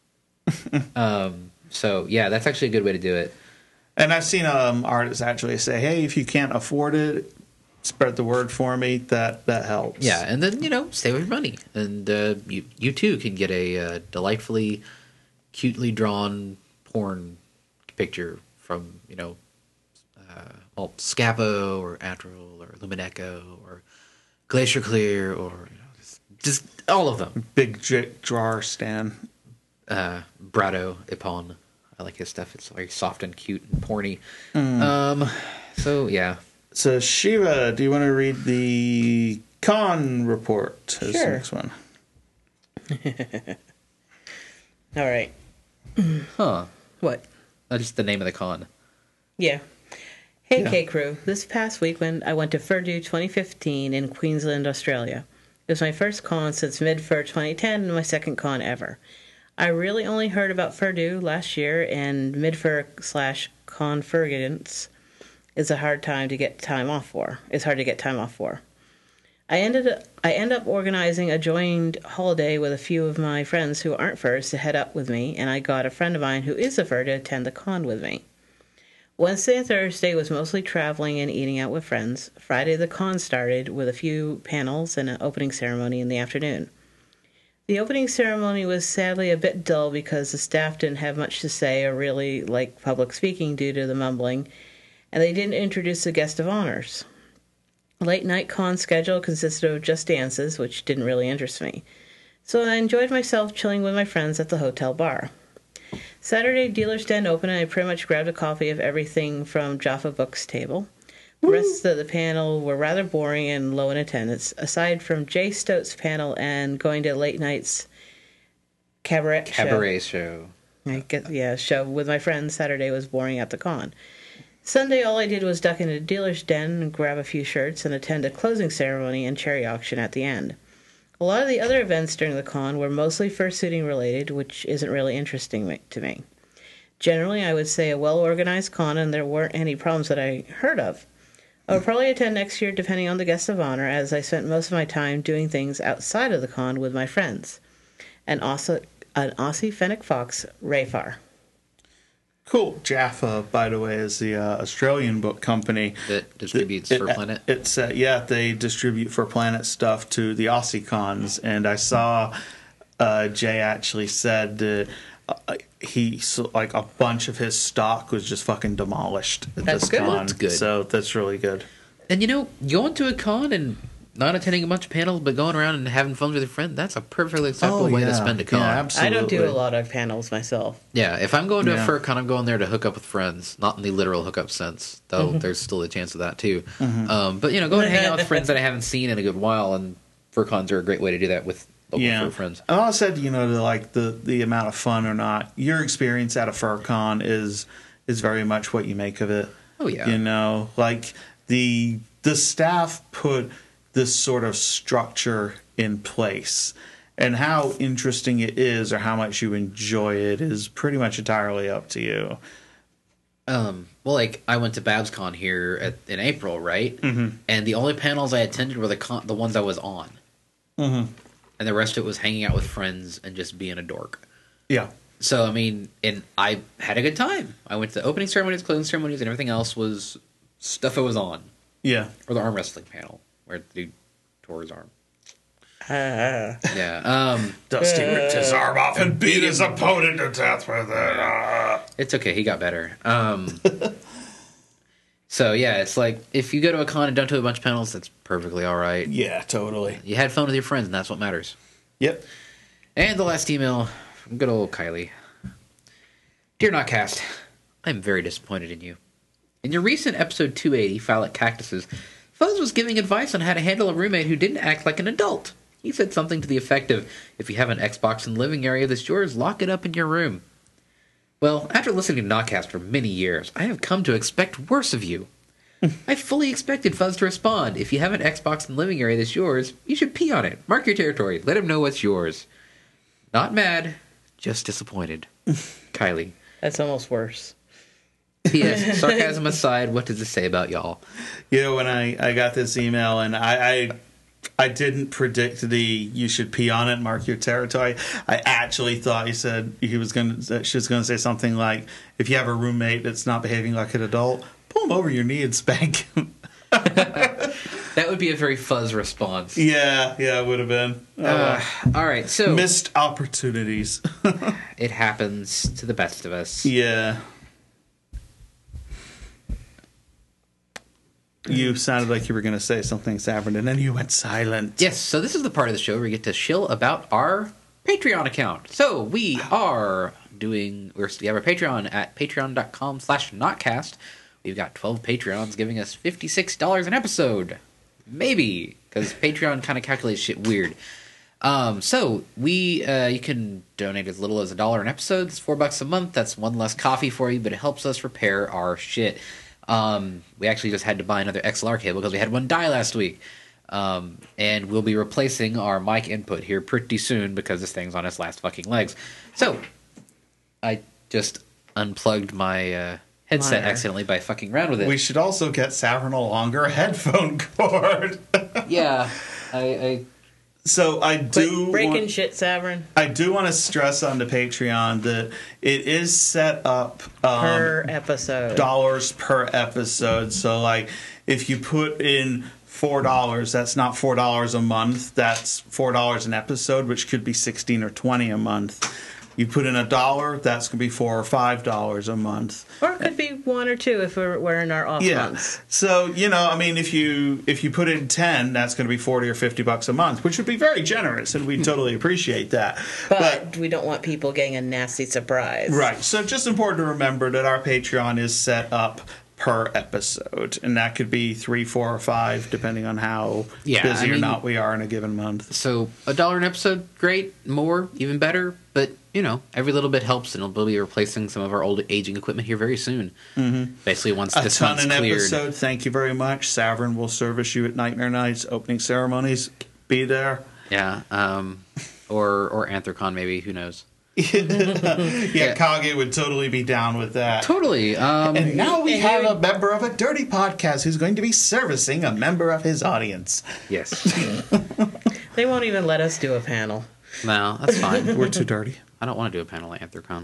um. So yeah, that's actually a good way to do it. And I've seen um, artists actually say, hey, if you can't afford it, spread the word for me. That that helps. Yeah, and then, you know, save your money. And uh, you, you too can get a uh, delightfully, cutely drawn porn picture from, you know, uh, well, Scapo or Atril or Lumineco or Glacier Clear, or, you know, just, just all of them. Big j- jar stand. Uh, Brado Ipon. I like his stuff. It's very soft and cute and porny. Mm. Um, so, yeah. So, Shiva, do you want to read the con report as Sure. the next one? All right. Huh. What? That's just the name of the con. Yeah. Hey, Yeah. K-Crew. This past weekend, I went to Furdo twenty fifteen in Queensland, Australia. It was my first con since mid-Fur twenty ten and my second con ever. I really only heard about Furdo last year, and mid-Fur slash Confergence is a hard time to get time off for. It's hard to get time off for. I ended I end up organizing a joined holiday with a few of my friends who aren't furs to head up with me, and I got a friend of mine who is a fur to attend the con with me. Wednesday and Thursday was mostly traveling and eating out with friends. Friday the con started with a few panels and an opening ceremony in the afternoon. The opening ceremony was sadly a bit dull because the staff didn't have much to say or really like public speaking due to the mumbling, and they didn't introduce the guest of honors. Late night con schedule consisted of just dances, which didn't really interest me. So I enjoyed myself chilling with my friends at the hotel bar. Saturday, Dealer's Den opened, and I pretty much grabbed a copy of everything from Jaffa Books' table. The rest of the panel were rather boring and low in attendance, aside from Jay Stote's panel and going to late night's cabaret, Cabaret show. show. I guess, yeah, show with my friends. Saturday was boring at the con. Sunday, all I did was duck into Dealer's Den and grab a few shirts and attend a closing ceremony and cherry auction at the end. A lot of the other events during the con were mostly fursuiting related, which isn't really interesting to me. Generally, I would say a well-organized con, and there weren't any problems that I heard of. I would probably attend next year depending on the guest of honor, as I spent most of my time doing things outside of the con with my friends. An Aussie, an Aussie Fennec Fox, Rayfar. Cool. Jaffa, by the way, is the uh, Australian book company That distributes It- for it- Planet. It's uh, yeah, they distribute for Planet stuff to the Aussie cons, and I saw uh, Jay actually said that uh, he so, like a bunch of his stock was just fucking demolished at That's this good. con. That's good. So that's really good. And, you know, going to a con and not attending a bunch of panels, but going around and having fun with your friend, that's a perfectly acceptable way to spend a con. Yeah, I absolutely. don't do a lot of panels myself. Yeah, if I'm going to Yeah. a FurCon, I'm going there to hook up with friends, not in the literal hookup sense, though Mm-hmm. there's still a chance of that too. Um, but, you know, go and hang out with friends that I haven't seen in a good while, and FurCons are a great way to do that with local Yeah, fur friends. and I said, you know, to like the the amount of fun or not, your experience at a FurCon is is very much what you make of it. Oh, yeah. You know, like the the staff put this sort of structure in place, and how interesting it is or how much you enjoy it is pretty much entirely up to you. Um, well, like, I went to BabsCon here at, in April, right? Mm-hmm. And the only panels I attended were the con- the ones I was on. Mm-hmm. And the rest of it was hanging out with friends and just being a dork. Yeah. So, I mean, and I had a good time. I went to the opening ceremonies, closing ceremonies, and everything else was stuff I was on. Yeah. Or the arm wrestling panel, where the dude tore his arm. Ah. Yeah. Um, Dusty ripped his arm off and beat his opponent to death with it. Ah. it's okay. He got better. Um, so, yeah, it's like, if you go to a con and don't do a bunch of panels, that's perfectly all right. Yeah, totally. You had fun with your friends, and that's what matters. Yep. And the last email from good old Kylie. Dear Notcast, I'm very disappointed in you. In your recent episode two eighty, File at Cactuses, Fuzz was giving advice on how to handle a roommate who didn't act like an adult. He said something to the effect of, if you have an Xbox in the living area that's yours, lock it up in your room. Well, after listening to Notcast for many years, I have come to expect worse of you. I fully expected Fuzz to respond, if you have an Xbox in the living area that's yours, you should pee on it. Mark your territory. Let him know what's yours. Not mad, just disappointed. Kylie. That's almost worse. P S. Sarcasm aside, what does this say about y'all? You know, when I, I got this email and I, I I didn't predict the you should pee on it, mark your territory. I actually thought he said he was going to she was going to say something like, if you have a roommate that's not behaving like an adult, pull him over your knee and spank him. That would be a very Fuzz response. yeah, yeah, it would have been. Oh, Uh, well. all right, so Missed opportunities. it happens to the best of us. Yeah. You sounded like you were going to say something, Savern, and then you went silent. Yes, so this is the part of the show where we get to shill about our Patreon account. So we are doing, we're, we have our Patreon at patreon.com slash notcast. We've got twelve Patreons giving us fifty-six dollars an episode. Maybe, because Patreon kind of calculates shit weird. Um, so we, uh, you can donate as little as a dollar an episode. It's four bucks a month. That's one less coffee for you, but it helps us repair our shit. Um, we actually just had to buy another X L R cable because we had one die last week. Um, and we'll be replacing our mic input here pretty soon because this thing's on its last fucking legs. So, I just unplugged my, uh, headset Liar. accidentally by fucking around with it. We should also get Savern a longer headphone cord. yeah, I, I So I Quit do breaking want, shit, Savern. I do want to stress on the Patreon that it is set up um, Per episode. dollars per episode. So like if you put in four dollars, that's not four dollars a month. That's four dollars an episode, which could be sixteen or twenty a month. You put in a dollar, that's going to be four or five dollars a month. Or it could be one or two if we're, we're in our off Yeah. months. So, you know, I mean, if you if you put in ten, that's going to be forty or fifty bucks a month, which would be very generous, and we totally appreciate that. But, we don't want people getting a nasty surprise. Right. So, just important to remember that our Patreon is set up per episode, and that could be three, four, or five, depending on how Yeah, busy I or mean- not we are in a given month. So a dollar an episode, great. More, even better. But you know, every little bit helps, and we'll be replacing some of our old aging equipment here very soon. Mm-hmm. Basically, once A this ton month's an cleared. episode. Thank you very much. Savern will service you at Nightmare Nights opening ceremonies. Be there. Yeah, um, or or Anthrocon maybe. Who knows? Yeah, Kage would totally be down with that. Totally. Um, And now we And have you- a member of a dirty podcast who's going to be servicing a member of his audience. yes. They won't even let us do a panel. No, that's fine. We're too dirty. I don't want to do a panel at Anthrocon.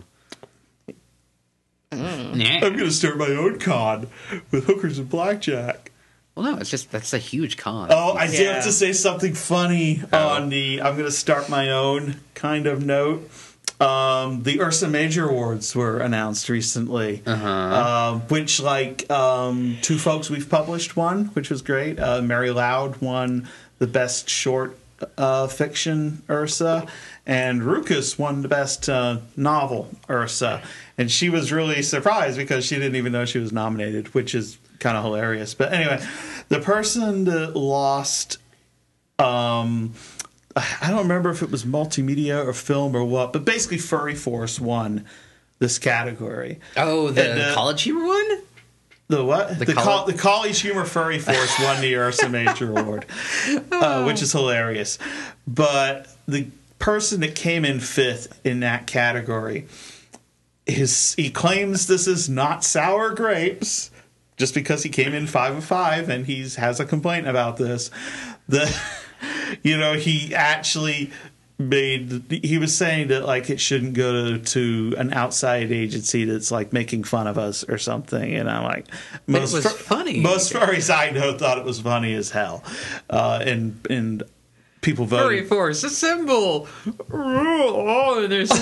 I'm Yeah. going to start my own con with hookers and blackjack. Well, no, it's just that's a huge con. Oh, I did Yeah. have to say something funny Oh. on the I'm going to start my own kind of note. Um, the Ursa Major Awards were announced recently, Uh-huh. uh, which, like, um, two folks we've published won, which was great. Uh, Mary Loud won the best short uh, fiction Ursa, and Rukus won the best uh, novel Ursa. And she was really surprised because she didn't even know she was nominated, which is kind of hilarious. But anyway, the person that lost, um, I don't remember if it was multimedia or film or what, but basically Furry Force won this category. Oh, the And, uh, college humor one? The what? The The, coll- col- the College Humor Furry Force won the Ursa Major Award, uh, which is hilarious. But the person that came in fifth in that category, his, he claims this is not sour grapes, just because he came in five of five, and he has a complaint about this. The, you know, he actually made, he was saying that like it shouldn't go to an outside agency that's like making fun of us or something, and I'm like, most it was fur- funny. Most furries I know thought it was funny as hell, uh, and and people Furry voted. Force, assemble! Oh, and there's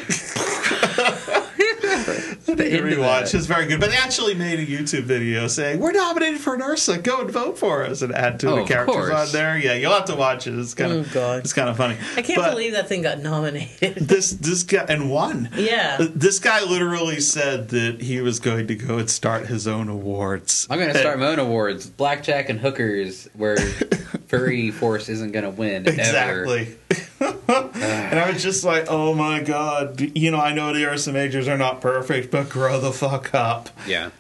The rewatch is very good, but they actually made a YouTube video saying we're nominated for an Ursa. Go and vote for us, and add two Oh, of the of characters course. on there. Yeah, you'll have to watch it. It's kind Oh, of God. it's kind of funny. I can't But believe that thing got nominated. this this guy and won. Yeah. This guy literally said that he was going to go and start his own awards. I'm going to start my own awards, blackjack and hookers, where Furry Force isn't going to win ever. Exactly. And I was just like, oh my god. You know, I know the Ursa Majors are not perfect, but grow the fuck up. Yeah.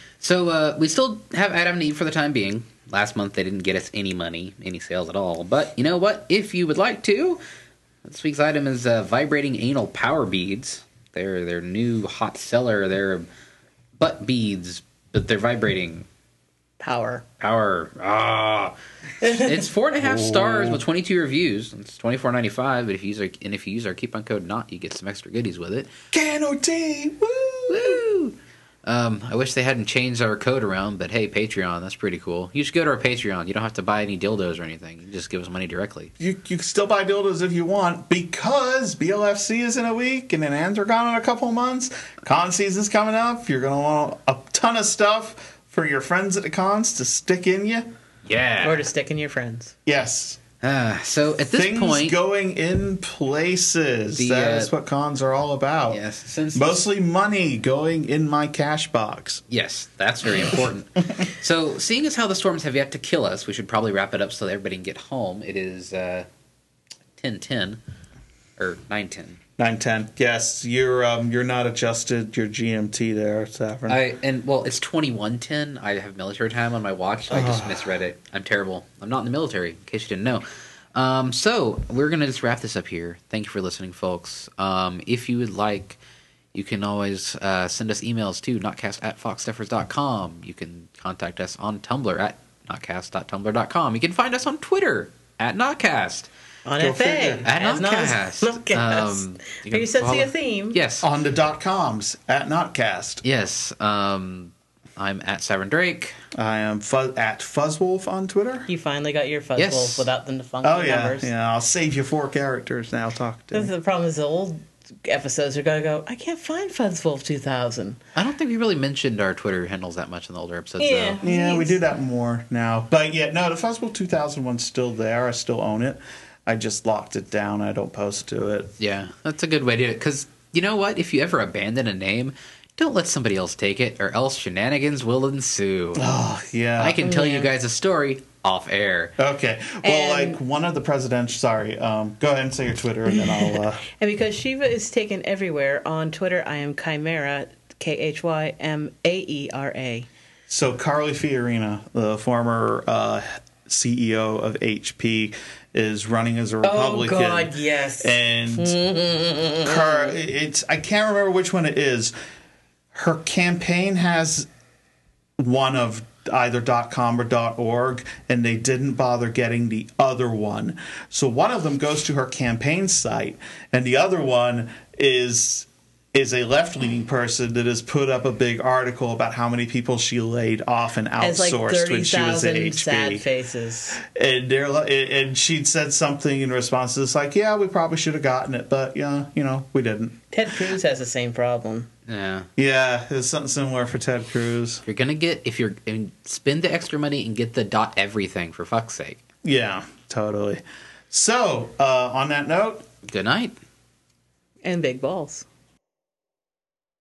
So uh, we still have Adam and Eve for the time being. Last month they didn't get us any money, any sales at all. But you know what? If you would like to, this week's item is uh, vibrating anal power beads. They're their new hot seller. They're butt beads, but they're vibrating. Power. Power. Ah. It's four and a half stars with twenty-two reviews. It's twenty-four ninety-five. But if you use our, and if you use our coupon code NOT, you get some extra goodies with it. Can O T! Woo! Woo! Um, I wish they hadn't changed our code around, but hey, Patreon, that's pretty cool. You should go to our Patreon. You don't have to buy any dildos or anything. You can just give us money directly. You, you can still buy dildos if you want, because B L F C is in a week and then Androgon in a couple months. Con season's coming up. You're going to want a ton of stuff for your friends at the cons to stick in you. Yeah. Or to stick in your friends. Yes. Uh, so at this Things point, going in places. The, that uh, is what cons are all about. yes, since Mostly money going in my cash box. yes, that's very important. So, seeing as how the storms have yet to kill us, we should probably wrap it up so that everybody can get home. It is uh, ten ten or nine ten. nine ten. Yes, you're um you're not adjusted your G M T there, Saffron. I and well, it's twenty one ten. I have military time on my watch. I just misread it. I'm terrible. I'm not in the military, in case you didn't know. Um, so we're gonna just wrap this up here. Thank you for listening, folks. Um, if you would like, you can always uh, send us emails to notcast at foxstuffers dot com. You can contact us on Tumblr at notcast dot tumblr dot com. You can find us on Twitter at notcast. On Go F A. figure. At as Notcast. Notcast. Um, you Are can you sensing follow- a theme? Yes. On the dot coms at Notcast. Yes. Um, I'm at Severn Drake. I am fuzz, at Fuzzwolf on Twitter. You finally got your Fuzzwolf Yes. without the funky Oh yeah, numbers. yeah. I'll save you four characters now. Talk to This is me. the problem is the old episodes are going to go, I can't find Fuzzwolf two thousand. I don't think we really mentioned our Twitter handles that much in the older episodes, Yeah. though. Yeah, we do that more now. But yeah, no, the Fuzzwolf two thousand one's still there. I still own it. I just locked it down. I don't post to it. Yeah, that's a good way to do it. Because you know what? If you ever abandon a name, don't let somebody else take it, or else shenanigans will ensue. Oh yeah. I can tell you Yeah. guys a story off air. Okay. Well, And- like one of the presidential. Sorry. Um, go ahead and say your Twitter, and then I'll. Uh, And because Shiva is taken everywhere, on Twitter I am Chimera, K H Y M A E R A. So Carly Fiorina, the former uh, C E O of H P, is running as a Republican. Oh, God, yes. And her, it's I can't remember which one it is. Her campaign has one of either .com or .org, and they didn't bother getting the other one. So one of them goes to her campaign site, and the other one is is a left-leaning person that has put up a big article about how many people she laid off and As like outsourced when she was at thirty thousand H P. sad faces. And they're li- and she'd said something in response to this, like, "Yeah, we probably should have gotten it, but yeah, you know, we didn't." Ted Cruz has the same problem. Yeah. Yeah, it's something similar for Ted Cruz. If you're gonna get, if you're, and spend the extra money and get the dot everything, for fuck's sake. Yeah, totally. So, uh, on that note, Good night. And big balls.